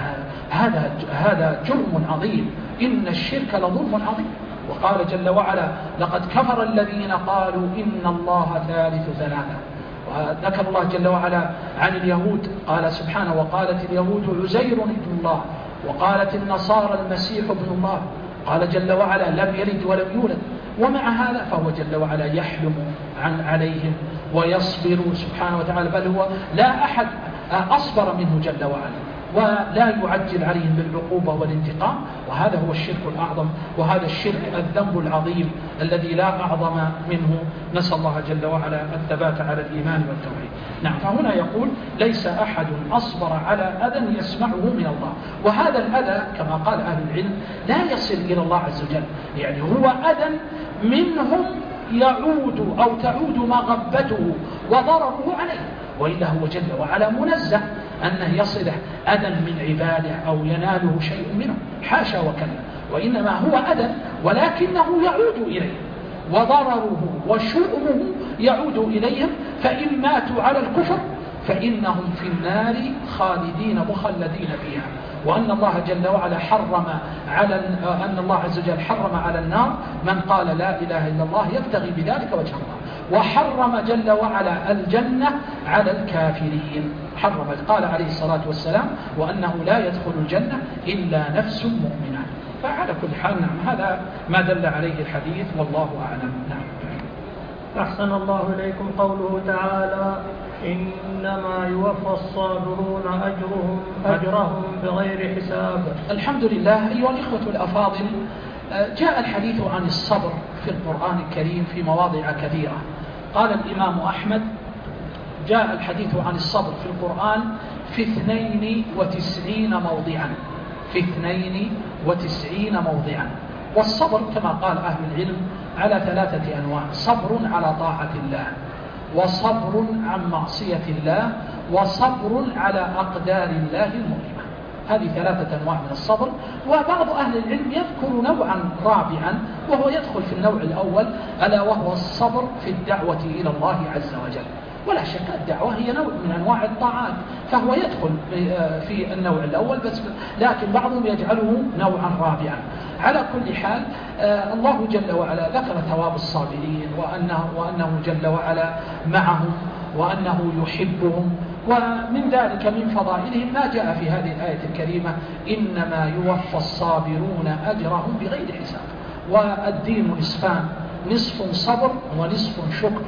هذا جرم عظيم، إن الشرك لظلم عظيم. وقال جل وعلا لقد كفر الذين قالوا إن الله ثالث ثلاثة. وذكر الله جل وعلا عن اليهود قال سبحانه وقالت اليهود عزير ابن الله وقالت النصارى المسيح ابن الله. قال جل وعلا لم يلد ولم يولد، ومع هذا فهو جل وعلا يحلم عليهم ويصبر سبحانه وتعالى، بل هو لا أحد أصبر منه جل وعلا، ولا يعجل عليهم بالعقوبة والانتقام، وهذا هو الشرك الأعظم، وهذا الشرك الذنب العظيم الذي لا أعظم منه. نسأل الله جل وعلا الثبات على الإيمان والتوحيد. نعم، فهنا يقول ليس أحد أصبر على أذى يسمعه من الله، وهذا الأذى كما قال أهل العلم لا يصل إلى الله عز وجل، يعني هو أذى منهم يعود أو تعود مغبته وضرره عليه، وإلا هو جل وعلا منزه أنه يصله أذى من عباده أو يناله شيء منه، حاشا وكلا، وإنما هو أذى ولكنه يعود إليه، وضرره وشؤمه يعود إليهم، فإن ماتوا على الكفر فإنهم في النار خالدين مخلدين فيها. وأن الله جل وعلا أن الله عز وجل حرم على النار من قال لا إله إلا الله يبتغي بذلك وجه الله، وحرم جل وعلا الجنة على الكافرين، قال عليه الصلاة والسلام وأنه لا يدخل الجنة إلا نفس مؤمنة. فعلى كل حال نعم، هذا ما دل عليه الحديث والله أعلم. نعم. أحسن الله إليكم قوله تعالى إنما يوفى الصابرون أجرهم بغير حساب. الحمد لله. أيها الإخوة الأفاضل، جاء الحديث عن الصبر في القرآن الكريم في مواضع كثيرة. قال الإمام أحمد جاء الحديث عن الصبر في القرآن في 92 موضعا، في 92 موضعا. والصبر كما قال أهل العلم على 3 أنواع: صبر على طاعة الله، وصبر عن معصية الله، وصبر على أقدار الله المؤلمة. هذه 3 أنواع من الصبر. وبعض أهل العلم يذكر نوعا رابعا وهو يدخل في النوع الأول، ألا وهو الصبر في الدعوة إلى الله عز وجل. ولا شك الدعوة هي نوع من أنواع الطاعات، فهو يدخل في النوع الأول، لكن بعضهم يجعله نوعا رابعا. على كل حال الله جل وعلا ذكر ثواب الصابرين، وأنه جل وعلا معهم، وأنه يحبهم، ومن ذلك من فضائلهم ما جاء في هذه الآية الكريمة إنما يوفى الصابرون أجرهم بغير حساب. والدين نصفان: نصف صبر ونصف شكر.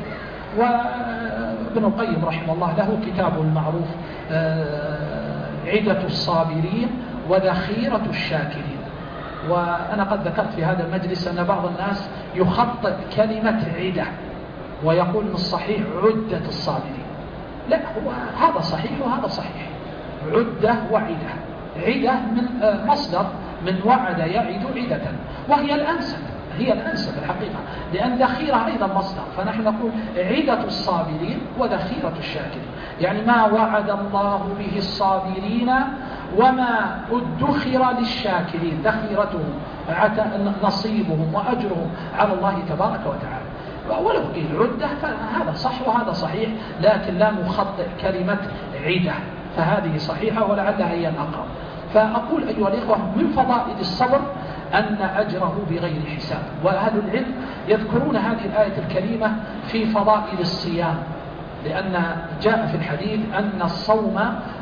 وابن القيم رحمه الله له كتاب المعروف عدة الصابرين وذخيرة الشاكرين. وأنا قد ذكرت في هذا المجلس أن بعض الناس يخطئ كلمة عدة ويقول من الصحيح عدة الصابرين. لا، هو هذا صحيح وهذا صحيح، عدة وعدة. عدة من مصدر من وعد يعد عدة، وهي الأنسب، هي الأنسب الحقيقة، لأن ذخيرة أيضا مصدر، فنحن نقول عدة الصابرين وذخيرة الشاكرين، يعني ما وعد الله به الصابرين وما ادخر للشاكرين، ذخيرتهم نصيبهم وأجرهم على الله تبارك وتعالى. ولو قيل عدة فهذا صح وهذا صحيح، لكن لا نخطئ كلمة عدة، فهذه صحيحة ولعلها هي الأقرب. فأقول أيها الإخوة من فضائل الصبر أن أجره بغير حساب. وأهل العلم يذكرون هذه الآية الكريمة في فضائل الصيام، لأن جاء في الحديث أن الصوم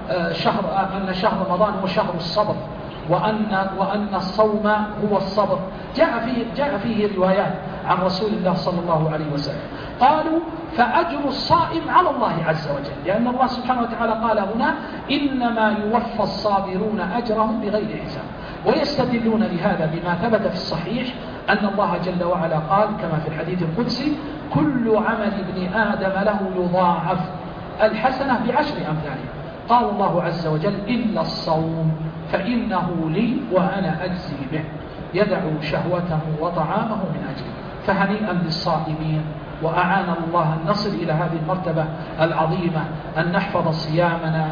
أن شهر رمضان هو شهر الصبر، وأن الصوم هو الصبر. جاء فيه روايات عن رسول الله صلى الله عليه وسلم قالوا فأجر الصائم على الله عز وجل، لأن الله سبحانه وتعالى قال هنا إنما يوفى الصابرون أجرهم بغير حساب. ويستدلون لهذا بما ثبت في الصحيح أن الله جل وعلا قال كما في الحديث القدسي كل عمل ابن آدم له يضاعف الحسنة ب10 أمثالها. قال الله عز وجل إلا الصوم فإنه لي وأنا أجزي به، يدعو شهوته وطعامه من أجله. فهنيئا للصائمين، وأعان الله أن نصل إلى هذه المرتبة العظيمة، أن نحفظ صيامنا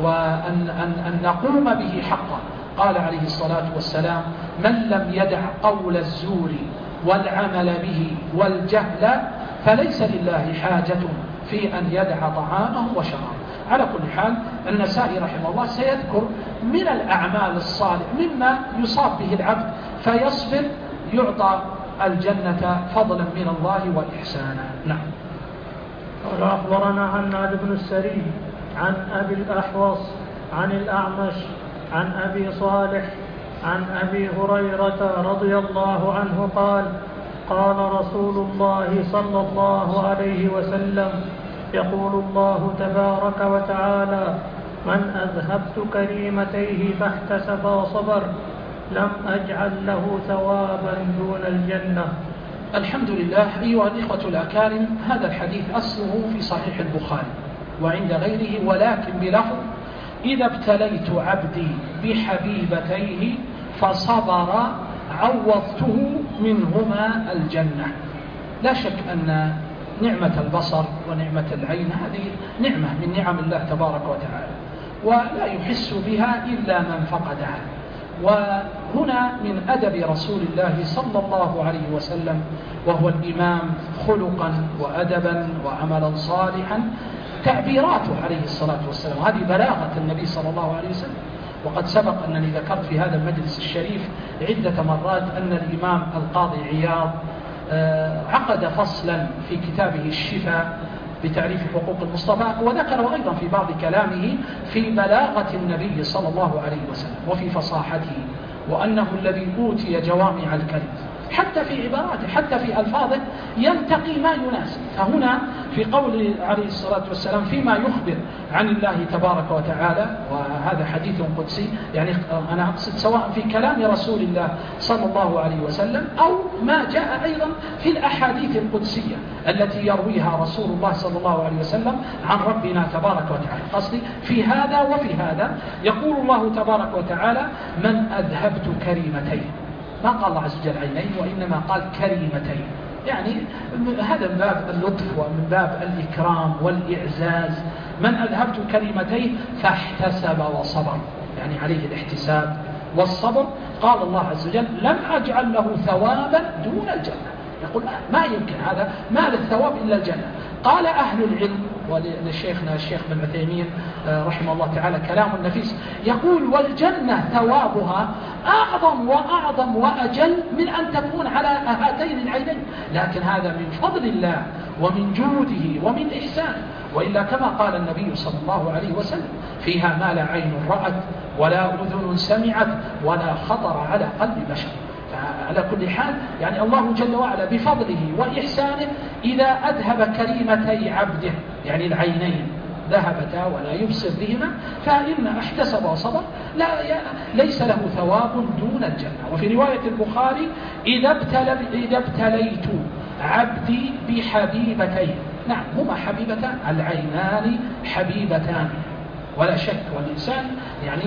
وأن نقوم به حقا. قال عليه الصلاة والسلام من لم يدع قول الزور والعمل به والجهل فليس لله حاجة في أن يدع طعامه وشرابه. على كل حال النسائي رحمه الله سيذكر من الأعمال الصالحة مما يصاب به العبد فيصبر يعطى الجنة فضلا من الله وإحسانا. نعم. قال أخبرنا عناد بن السري عن أبي الأحوص عن الأعمش عن أبي صالح عن أبي هريرة رضي الله عنه قال قال رسول الله صلى الله عليه وسلم يقول الله تبارك وتعالى من أذهبت كريمتيه فاحتسب وصبر لم أجعل له ثوابا دون الجنة. الحمد لله. أيها الإخوة الأكارم، هذا الحديث أصله في صحيح البخاري وعند غيره، ولكن بلفظ: إذا ابتليت عبدي بحبيبتيه فصبر عوضته منهما الجنة. لا شك أن نعمة البصر ونعمة العين هذه نعمة من نعم الله تبارك وتعالى، ولا يحس بها إلا من فقدها. وهنا من أدب رسول الله صلى الله عليه وسلم، وهو الإمام خلقا وأدبا وعملا صالحا، تعبيراته عليه الصلاة والسلام. هذه بلاغة النبي صلى الله عليه وسلم. وقد سبق أنني ذكرت في هذا المجلس الشريف عدة مرات أن الإمام القاضي عياض عقد فصلا في كتابه الشفاء بتعريف حقوق المصطفى، وذكر أيضا في بعض كلامه في بلاغة النبي صلى الله عليه وسلم وفي فصاحته، وأنه الذي أوتي جوامع الكلم، حتى في عباراته حتى في ألفاظه ينتقي ما يناسب. فهنا في قول عليه الصلاة والسلام فيما يخبر عن الله تبارك وتعالى، وهذا حديث قدسي، يعني أنا أقصد سواء في كلام رسول الله صلى الله عليه وسلم أو ما جاء أيضا في الأحاديث القدسية التي يرويها رسول الله صلى الله عليه وسلم عن ربنا تبارك وتعالى. قصدي في هذا وفي هذا يقول الله تبارك وتعالى: من أذهبت كريمتين. ما قال الله عز وجل عينين، وإنما قال كريمتين، يعني هذا من باب اللطف ومن باب الإكرام والإعزاز. من أذهبت كريمتين فاحتسب وصبر، يعني عليه الاحتساب والصبر. قال الله عز وجل: لم أجعل له ثوابا دون الجنة. يقول ما يمكن هذا، ما للثواب إلا الجنة. قال أهل العلم، ولشيخنا الشيخ بن عثيمين رحمه الله تعالى كلام نفيس، يقول: والجنة ثوابها أعظم وأعظم وأجل من أن تكون على هاتين العينين. لكن هذا من فضل الله ومن جوده ومن إحسانه. وإلا كما قال النبي صلى الله عليه وسلم: فيها ما لا عين رأت ولا أذن سمعت ولا خطر على قلب بشر. على كل حال يعني الله جل وعلا بفضله وإحسانه إذا أذهب كريمتي عبده، يعني العينين ذهبتا ولا يبصر بهما، فإن احتسب وصبر ليس له ثواب دون الجنة. وفي رواية البخاري: إذا ابتليت عبدي بحبيبتين. نعم، هما حبيبتان، العينان حبيبتان ولا شك. والإنسان يعني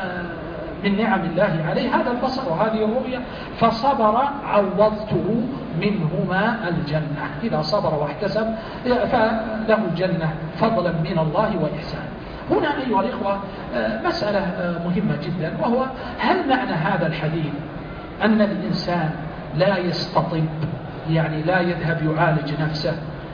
من نعم الله عليه هذا البصر وهذه الرؤية، فصبر عوضته منهما الجنة. إذا صبر واحتسب فله الجنة فضلا من الله وإحسانه. هنا أيها الإخوة مسألة مهمة جدا، وهو: هل معنى هذا الحديث أن الإنسان لا يستطب، يعني لا يذهب يعالج نفسه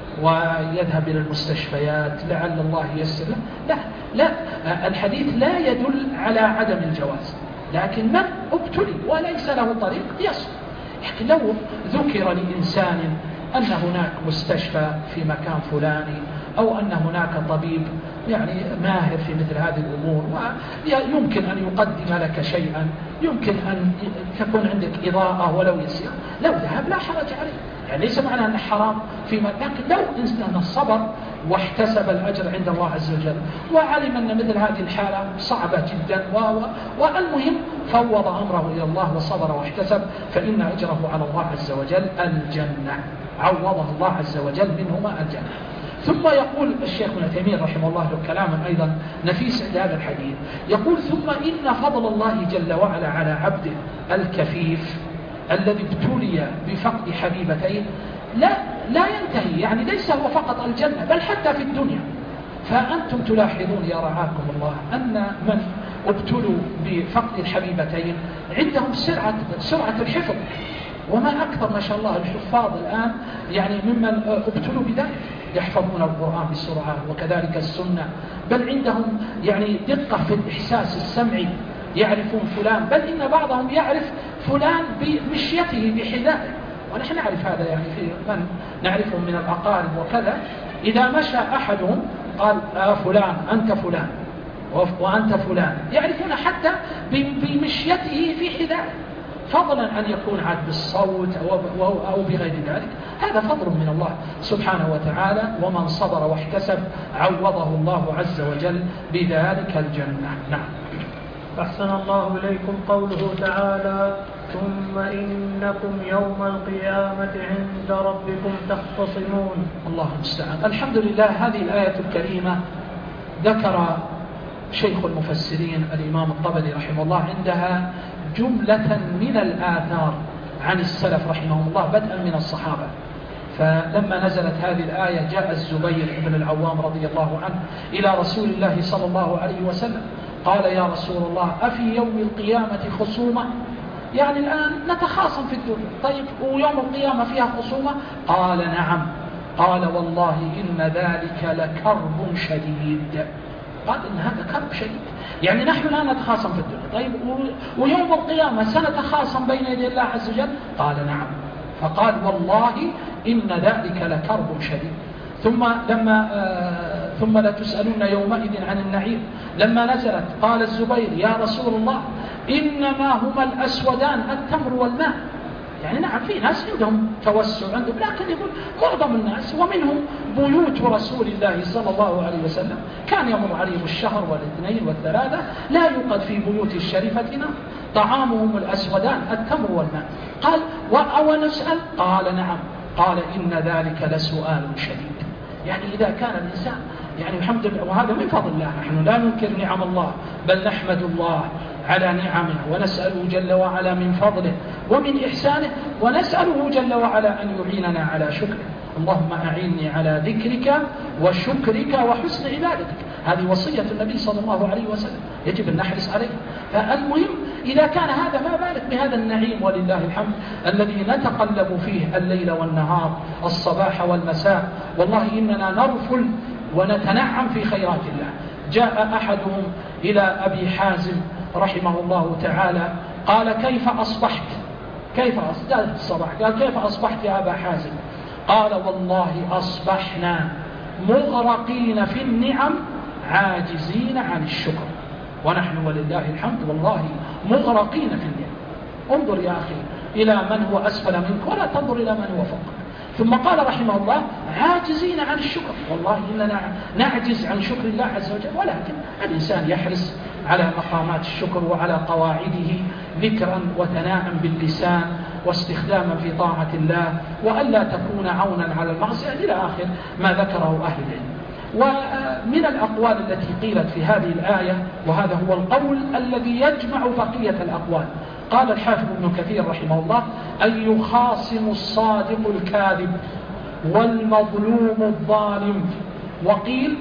ويذهب إلى المستشفيات لعل الله ييسر له؟ لا، الحديث لا يدل على عدم الجواز، لكن من ابتلي وليس له طريق يصبر. يعني لو ذكر لإنسان أن هناك مستشفى في مكان فلاني، أو أن هناك طبيب يعني ماهر في مثل هذه الأمور، ويمكن أن يقدم لك شيئا، يمكن أن تكون عندك إضاءة ولو يسير، لو ذهب لا حرج عليه. يعني ليس معنى أنه حرام فيما، لكن لو إنسان الصبر واحتسب الأجر عند الله عز وجل، وعلم أن مثل هذه الحالة صعبة جدا، والمهم فوض أمره إلى الله وصبر واحتسب، فإن أجره على الله عز وجل الجنة، عوضه الله عز وجل منهما الجنة. ثم يقول الشيخ ابن عثيمين رحمه الله له كلاما أيضا نفيس عند هذا الحديث، يقول: ثم إن فضل الله جل وعلا على عبده الكفيف الذي ابتلي بفقد حبيبتين لا ينتهي، يعني ليس هو فقط الجنة بل حتى في الدنيا. فأنتم تلاحظون يا رعاكم الله أن من ابتلوا بفقد الحبيبتين عندهم سرعة الحفظ، وما أكثر ما شاء الله الحفاظ الآن يعني ممن ابتلوا بذلك، يحفظون القرآن بسرعة وكذلك السنة، بل عندهم يعني دقة في الإحساس السمعي، يعرفون فلان، بل إن بعضهم يعرف فلان بمشيته بحذائه. ونحن نعرف هذا يعني في من نعرفهم من الأقارب وكذا، إذا مشى أحدهم قال فلان أنت فلان وأنت فلان، يعرفون حتى بمشيته في حذائه، فضلا أن يكون عاد بالصوت أو بغير ذلك. هذا فضل من الله سبحانه وتعالى، ومن صبر واحتسب عوضه الله عز وجل بذلك الجنة. نعم. أحسن الله إليكم قوله تعالى ثم إنكم يوم القيامة عند ربكم تختصمون. الله المستعان. الحمد لله. هذه الآية الكريمة ذكر شيخ المفسرين الإمام الطبري رحمه الله عندها جملة من الآثار عن السلف رحمهم الله بدءا من الصحابة. فلما نزلت هذه الآية جاء الزبير بن العوام رضي الله عنه إلى رسول الله صلى الله عليه وسلم قال يا رسول الله أفي يوم القيامة خصومة؟ يعني الآن نتخاصم في الدنيا، طيب ويوم القيامة فيها خصومة؟ قال نعم. قال والله إن ذلك لكرب شديد. قال إن هذا كرب شديد، يعني نحن الآن نتخاصم في الدنيا، طيب ويوم القيامة سنتخاصم بين يدي الله عز وجل؟ قال نعم. فقال والله إن ذلك لكرب شديد. ثم لتسألن يومئذ عن النعيم. لما نزلت قال الزبير يا رسول الله إنما هما الأسودان التمر والماء. يعني نعم في ناس عندهم توسع عندهم، لكن يقول معظم الناس ومنهم بيوت رسول الله صلى الله عليه وسلم كان يمر عليهم الشهر والاثنين والثلاثة لا يوقد في بيوت الشريفتنا طعامهم الأسودان التمر والماء. قال ونسأل؟ قال نعم. قال إن ذلك لسؤال شديد. يعني إذا كان الإنسان يعني الحمد لله، وهذا من فضل الله، نحن لا ننكر نعم الله بل نحمد الله على نعمه ونسأله جل وعلا من فضله ومن إحسانه، ونسأله جل وعلا أن يعيننا على شكره. اللهم أعني على ذكرك وشكرك وحسن عبادتك. هذه وصية النبي صلى الله عليه وسلم يجب أن نحرص عليه. فالمهم إذا كان هذا ما بالك بهذا النعيم ولله الحمد الذي نتقلب فيه الليل والنهار الصباح والمساء. والله إننا نرفل ونتنعم في خيرات الله. جاء أحدهم إلى أبي حازم رحمه الله تعالى قال كيف أصبحت؟ كيف أصبحت يا أبا حازم؟ قال والله أصبحنا مغرقين في النعم عاجزين عن الشكر. ونحن ولله الحمد والله مغرقين في النعم. انظر يا أخي إلى من هو أسفل منك ولا تنظر إلى من هو فوقك. ثم قال رحمه الله عاجزين عن الشكر. والله إننا نعجز عن شكر الله عز وجل، ولكن الإنسان يحرص على مقامات الشكر وعلى قواعده ذكرا وثناء باللسان واستخداما في طاعة الله، وألا تكون عونا على المعصية إلى آخر ما ذكره أهل العلم. ومن الأقوال التي قيلت في هذه الآية، وهذا هو القول الذي يجمع بقية الأقوال، قال الحافظ ابن كثير رحمه الله أن يخاصم الصادق الكاذب والمظلوم الظالم. وقيل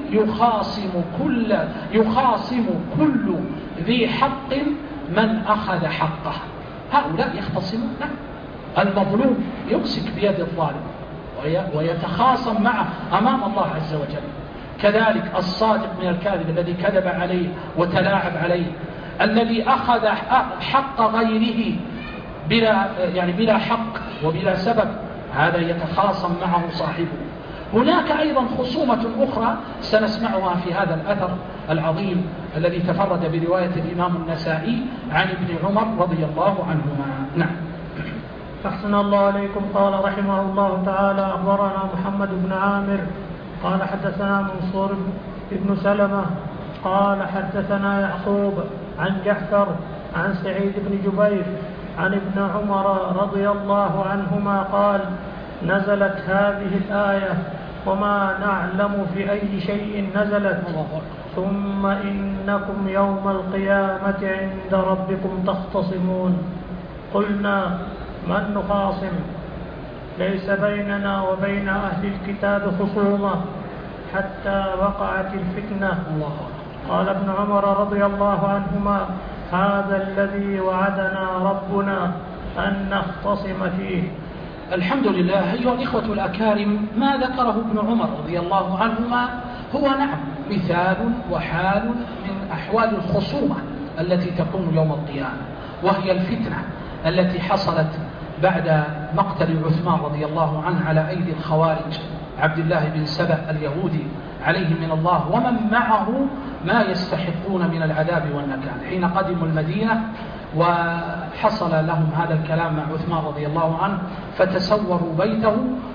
يخاصم كل ذي حق من أخذ حقه. هؤلاء يختصمون. المظلوم يمسك بيد الظالم ويتخاصم معه أمام الله عز وجل. كذلك الصادق من الكاذب الذي كذب عليه وتلاعب عليه، الذي أخذ حق غيره بلا حق وبلا سبب، هذا يتخاصم معه صاحبه. هناك أيضا خصومة أخرى سنسمعها في هذا الأثر العظيم الذي تفرد برواية الإمام النسائي عن ابن عمر رضي الله عنهما. نعم. أحسن الله عليكم. قال رحمه الله تعالى أخبرنا محمد بن عامر قال حدثنا منصور بن سلمة قال حدثنا يعقوب عن جعفر عن سعيد بن جبير عن ابن عمر رضي الله عنهما قال نزلت هذه الآية وما نعلم في أي شيء نزلت ثم إنكم يوم القيامة عند ربكم تختصمون. قلنا من نخاصم؟ ليس بيننا وبين أهل الكتاب خصومة حتى وقعت الفتنة. قال ابن عمر رضي الله عنهما هذا الذي وعدنا ربنا أن نختصم فيه. الحمد لله. أيها الإخوة الأكارم، ما ذكره ابن عمر رضي الله عنهما هو نعم مثال وحال من أحوال الخصومة التي تكون يوم القيامة، وهي الفتنة التي حصلت بعد مقتل عثمان رضي الله عنه على أيدي الخوارج عبد الله بن سبأ اليهودي عليه من الله ومن معه ما يستحقون من العذاب والنكال. حين قدموا المدينة وحصل لهم هذا الكلام مع عثمان رضي الله عنه، فتسوروا بيته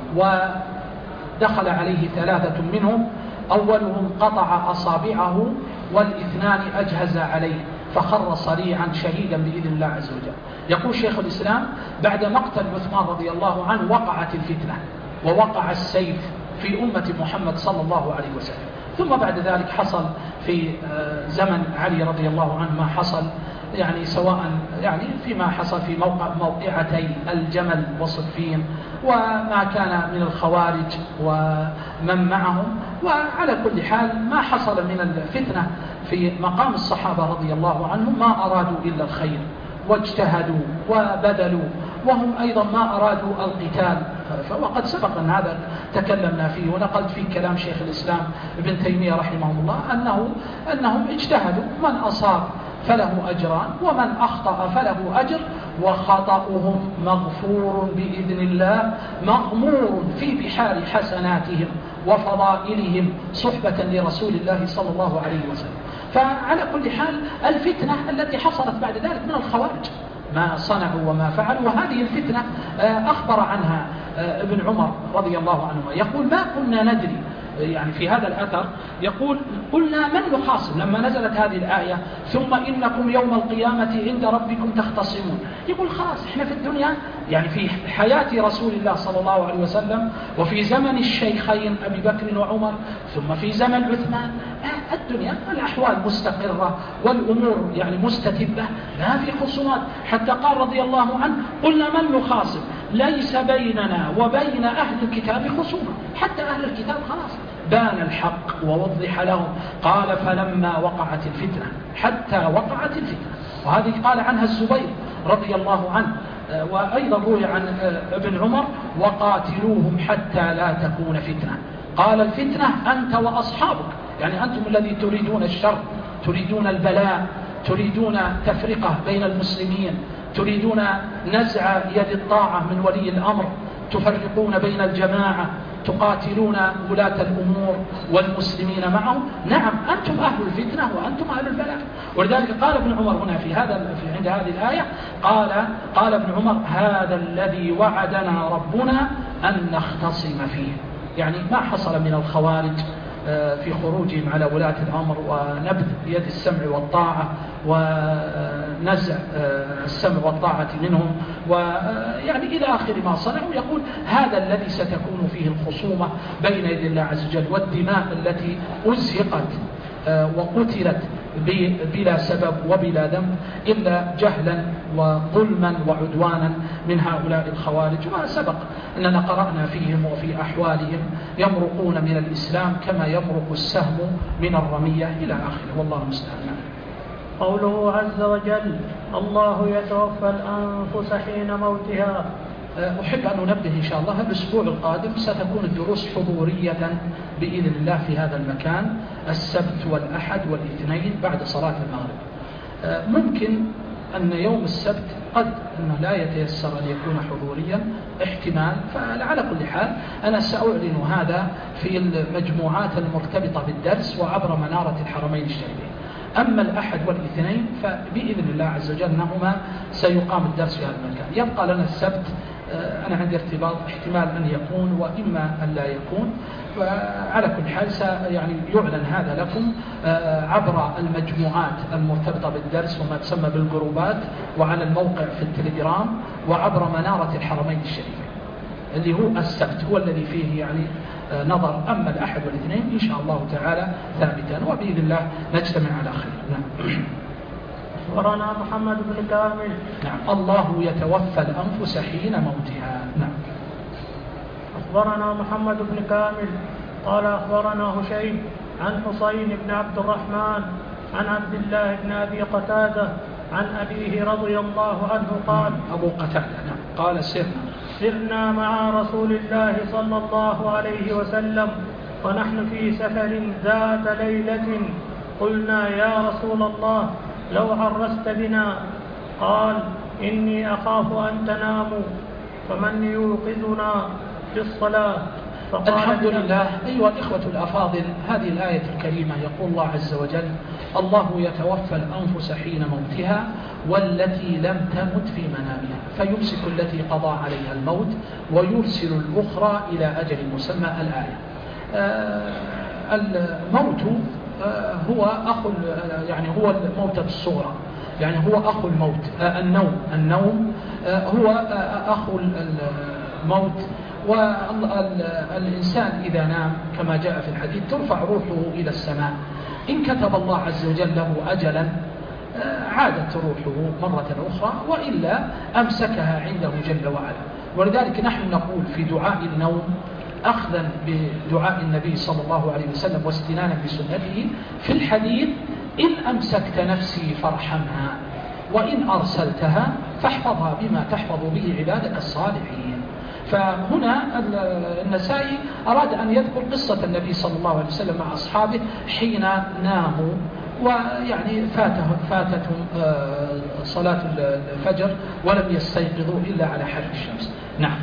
ودخل عليه 3 منهم، أولهم قطع أصابعه والاثنان أجهز عليه، فخر صريعا شهيدا بإذن الله عز وجل. يقول شيخ الإسلام: بعد مقتل عثمان رضي الله عنه وقعت الفتنة ووقع السيف في أمة محمد صلى الله عليه وسلم. ثم بعد ذلك حصل في زمن علي رضي الله عنه ما حصل، يعني سواء يعني فيما حصل في موقعتي الجمل وصفين، وما كان من الخوارج ومن معهم. وعلى كل حال ما حصل من الفتنة في مقام الصحابة رضي الله عنهم ما أرادوا إلا الخير واجتهدوا وبذلوا، وهم أيضا ما أرادوا القتال. وقد سبق أن هذا تكلمنا فيه ونقلت فيه كلام شيخ الإسلام ابن تيمية رحمه الله أنهم اجتهدوا، من أصاب فله أجران ومن أخطأ فله أجر، وخطأهم مغفور بإذن الله مغمور في بحار حسناتهم وفضائلهم صحبة لرسول الله صلى الله عليه وسلم. فعلى كل حال الفتنة التي حصلت بعد ذلك من الخوارج ما صنعوا وما فعلوا، وهذه الفتنة أخبر عنها ابن عمر رضي الله عنهما يقول: ما كنا ندري، يعني في هذا الأثر يقول: قلنا من نخاصم لما نزلت هذه الآية ثم إنكم يوم القيامة عند ربكم تختصمون. يقول خلاص احنا في الدنيا، يعني في حياة رسول الله صلى الله عليه وسلم وفي زمن الشيخين أبي بكر وعمر ثم في زمن عثمان، الدنيا الأحوال مستقرة والأمور يعني مستتبة، لا في خصومات. حتى قال رضي الله عنه: قلنا من نخاصم ليس بيننا وبين أهل الكتاب خصومة، حتى أهل الكتاب خلاص بان الحق ووضح لهم. قال: فلما وقعت الفتنة، حتى وقعت الفتنة. وهذه قال عنها الزبير رضي الله عنه، وأيضا روي عن ابن عمر: وقاتلوهم حتى لا تكون فتنة. قال: الفتنة أنت وأصحابك، يعني أنتم الذي تريدون الشر، تريدون البلاء، تريدون تفرقة بين المسلمين، تريدون نزع يد الطاعة من ولي الأمر، تفرقون بين الجماعة، تقاتلون ولاة الأمور والمسلمين معهم. نعم أنتم أهل الفتنة وأنتم أهل البلاء. ولذلك قال ابن عمر هنا عند هذه الآية قال ابن عمر: هذا الذي وعدنا ربنا أن نختصم فيه. يعني ما حصل من الخوارج في خروجهم على ولاة الأمر ونبذ يد السمع والطاعة ونزع السمع والطاعة منهم، ويعني إلى آخر ما صنعوا. يقول: هذا الذي ستكون فيه الخصومة بين يدي الله عز وجل، والدماء التي أزهقت وقتلت بلا سبب وبلا ذنب إلا جهلا وظلما وعدوانا من هؤلاء الخوارج. وسبق أننا قرأنا فيهم وفي أحوالهم يمرقون من الإسلام كما يمرق السهم من الرمية إلى آخره، والله المستعان. قوله عز وجل: الله يتوفى الأنفس حين موتها. أحب أن أنبه إن شاء الله الأسبوع القادم ستكون الدروس حضورية بإذن الله في هذا المكان السبت والأحد والاثنين بعد صلاة المغرب. ممكن أن يوم السبت قد أنه لا يتيسر أن يكون حضوريا، احتمال. فعلى كل حال أنا سأعلن هذا في المجموعات المرتبطة بالدرس وعبر منارة الحرمين الشريفين. أما الأحد والاثنين فبإذن الله عز وجل أنهما سيقام الدرس في هذا المكان. يبقى لنا السبت، أنا عندي ارتباط احتمال أن يكون وإما أن لا يكون. وعلى كل حال يعني يعلن هذا لكم عبر المجموعات المرتبطة بالدرس وما تسمى بالجروبات، وعلى الموقع في التليجرام، وعبر منارة الحرمين الشريفين اللي هو السبت هو الذي فيه يعني نظر. أما الأحد والاثنين إن شاء الله تعالى ثابتا، وبإذن الله نجتمع على خير. نعم. أخبرنا محمد بن كامل. نعم. الله يتوفى الأنفس حين موتها. نعم. أخبرنا محمد بن كامل قال أخبرنا هشيم عن حسين بن عبد الرحمن عن عبد الله بن أبي قتادة عن أبيه رضي الله عنه قال: أبو قتادة نعم قال: سرنا مع رسول الله صلى الله عليه وسلم ونحن في سفر ذات ليلة، قلنا: يا رسول الله لو عرست بنا. قال: إني أخاف أن تناموا، فمن يوقظنا في الصلاة؟ الحمد لله. أيها الإخوة الأفاضل، هذه الآية الكريمة يقول الله عز وجل: الله يتوفى الأنفس حين موتها والتي لم تمت في منامها، فيمسك التي قضى عليها الموت ويرسل الأخرى إلى أجل مسمى. الآية الموت هو أخو يعني هو الموتة الصغرى، يعني هو أخو الموت. النوم هو أخو الموت. والإنسان إذا نام كما جاء في الحديث ترفع روحه إلى السماء، إن كتب الله عز وجل له أجلا عادت روحه مرة أخرى، وإلا أمسكها عنده جل وعلا. ولذلك نحن نقول في دعاء النوم أخذا بدعاء النبي صلى الله عليه وسلم واستنانا بسنته في الحديث: إن أمسكت نفسي فارحمها، وإن أرسلتها فاحفظها بما تحفظ به عبادك الصالحين. فهنا النسائي أراد أن يذكر قصة النبي صلى الله عليه وسلم مع أصحابه حين ناموا، ويعني فاتتهم صلاة الفجر ولم يستيقظوا إلا على حر الشمس. نعم.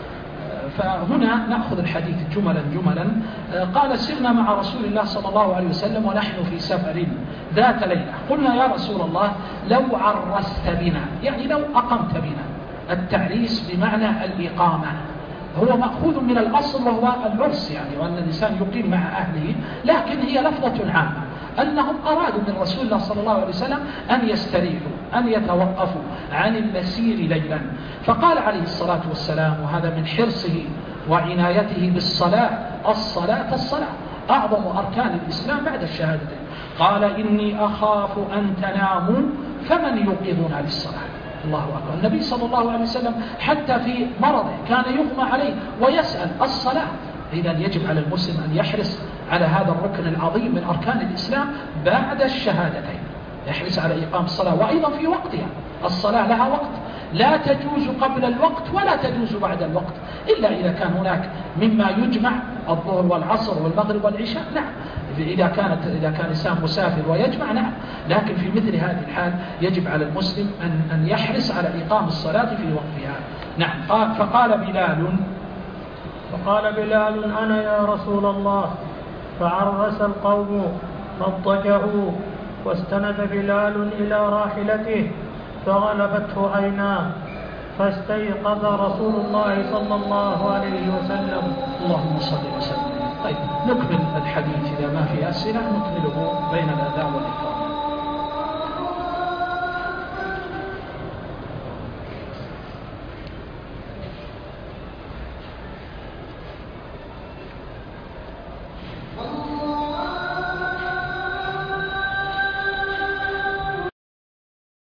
فهنا نأخذ الحديث جملا. قال: سرنا مع رسول الله صلى الله عليه وسلم ونحن في سفر ذات ليلة، قلنا: يا رسول الله لو عرست بنا، يعني لو أقمت بنا. التعريس بمعنى الإقامة، هو مأخوذ من الأصل وهو العرس، يعني وأن الإنسان يقيم مع أهله، لكن هي لفظة عامة أنهم أرادوا من رسول الله صلى الله عليه وسلم أن يستريحوا، أن يتوقفوا عن المسير ليلا. فقال عليه الصلاة والسلام، وهذا من حرصه وعنايته بالصلاة: الصلاة أعظم أركان الإسلام بعد الشهادتين. قال: إني أخاف أن تناموا فمن يوقظنا للصلاة. الله أكبر. النبي صلى الله عليه وسلم حتى في مرضه كان يغمى عليه ويسأل الصلاة. إذا يجب على المسلم أن يحرص على هذا الركن العظيم من أركان الإسلام بعد الشهادتين، يحرص على إقام الصلاة، وأيضا في وقتها. الصلاة لها وقت، لا تجوز قبل الوقت ولا تجوز بعد الوقت، إلا إذا كان هناك مما يجمع الظهر والعصر والمغرب والعشاء، نعم. إذا كان إنسان مسافر ويجمع، نعم. لكن في مثل هذه الحال يجب على المسلم أن يحرص على إقام الصلاة في وقتها. نعم. فقال بلال: أنا يا رسول الله. فعرس القوم فاضطجعوا، واستند بلال إلى راحلته فغلبته عيناه، فاستيقظ رسول الله صلى الله عليه وسلم. اللهم صل وسلم. طيب، نكمل الحديث إذا ما في أسئلة نكمله بين الأذان والإقامة.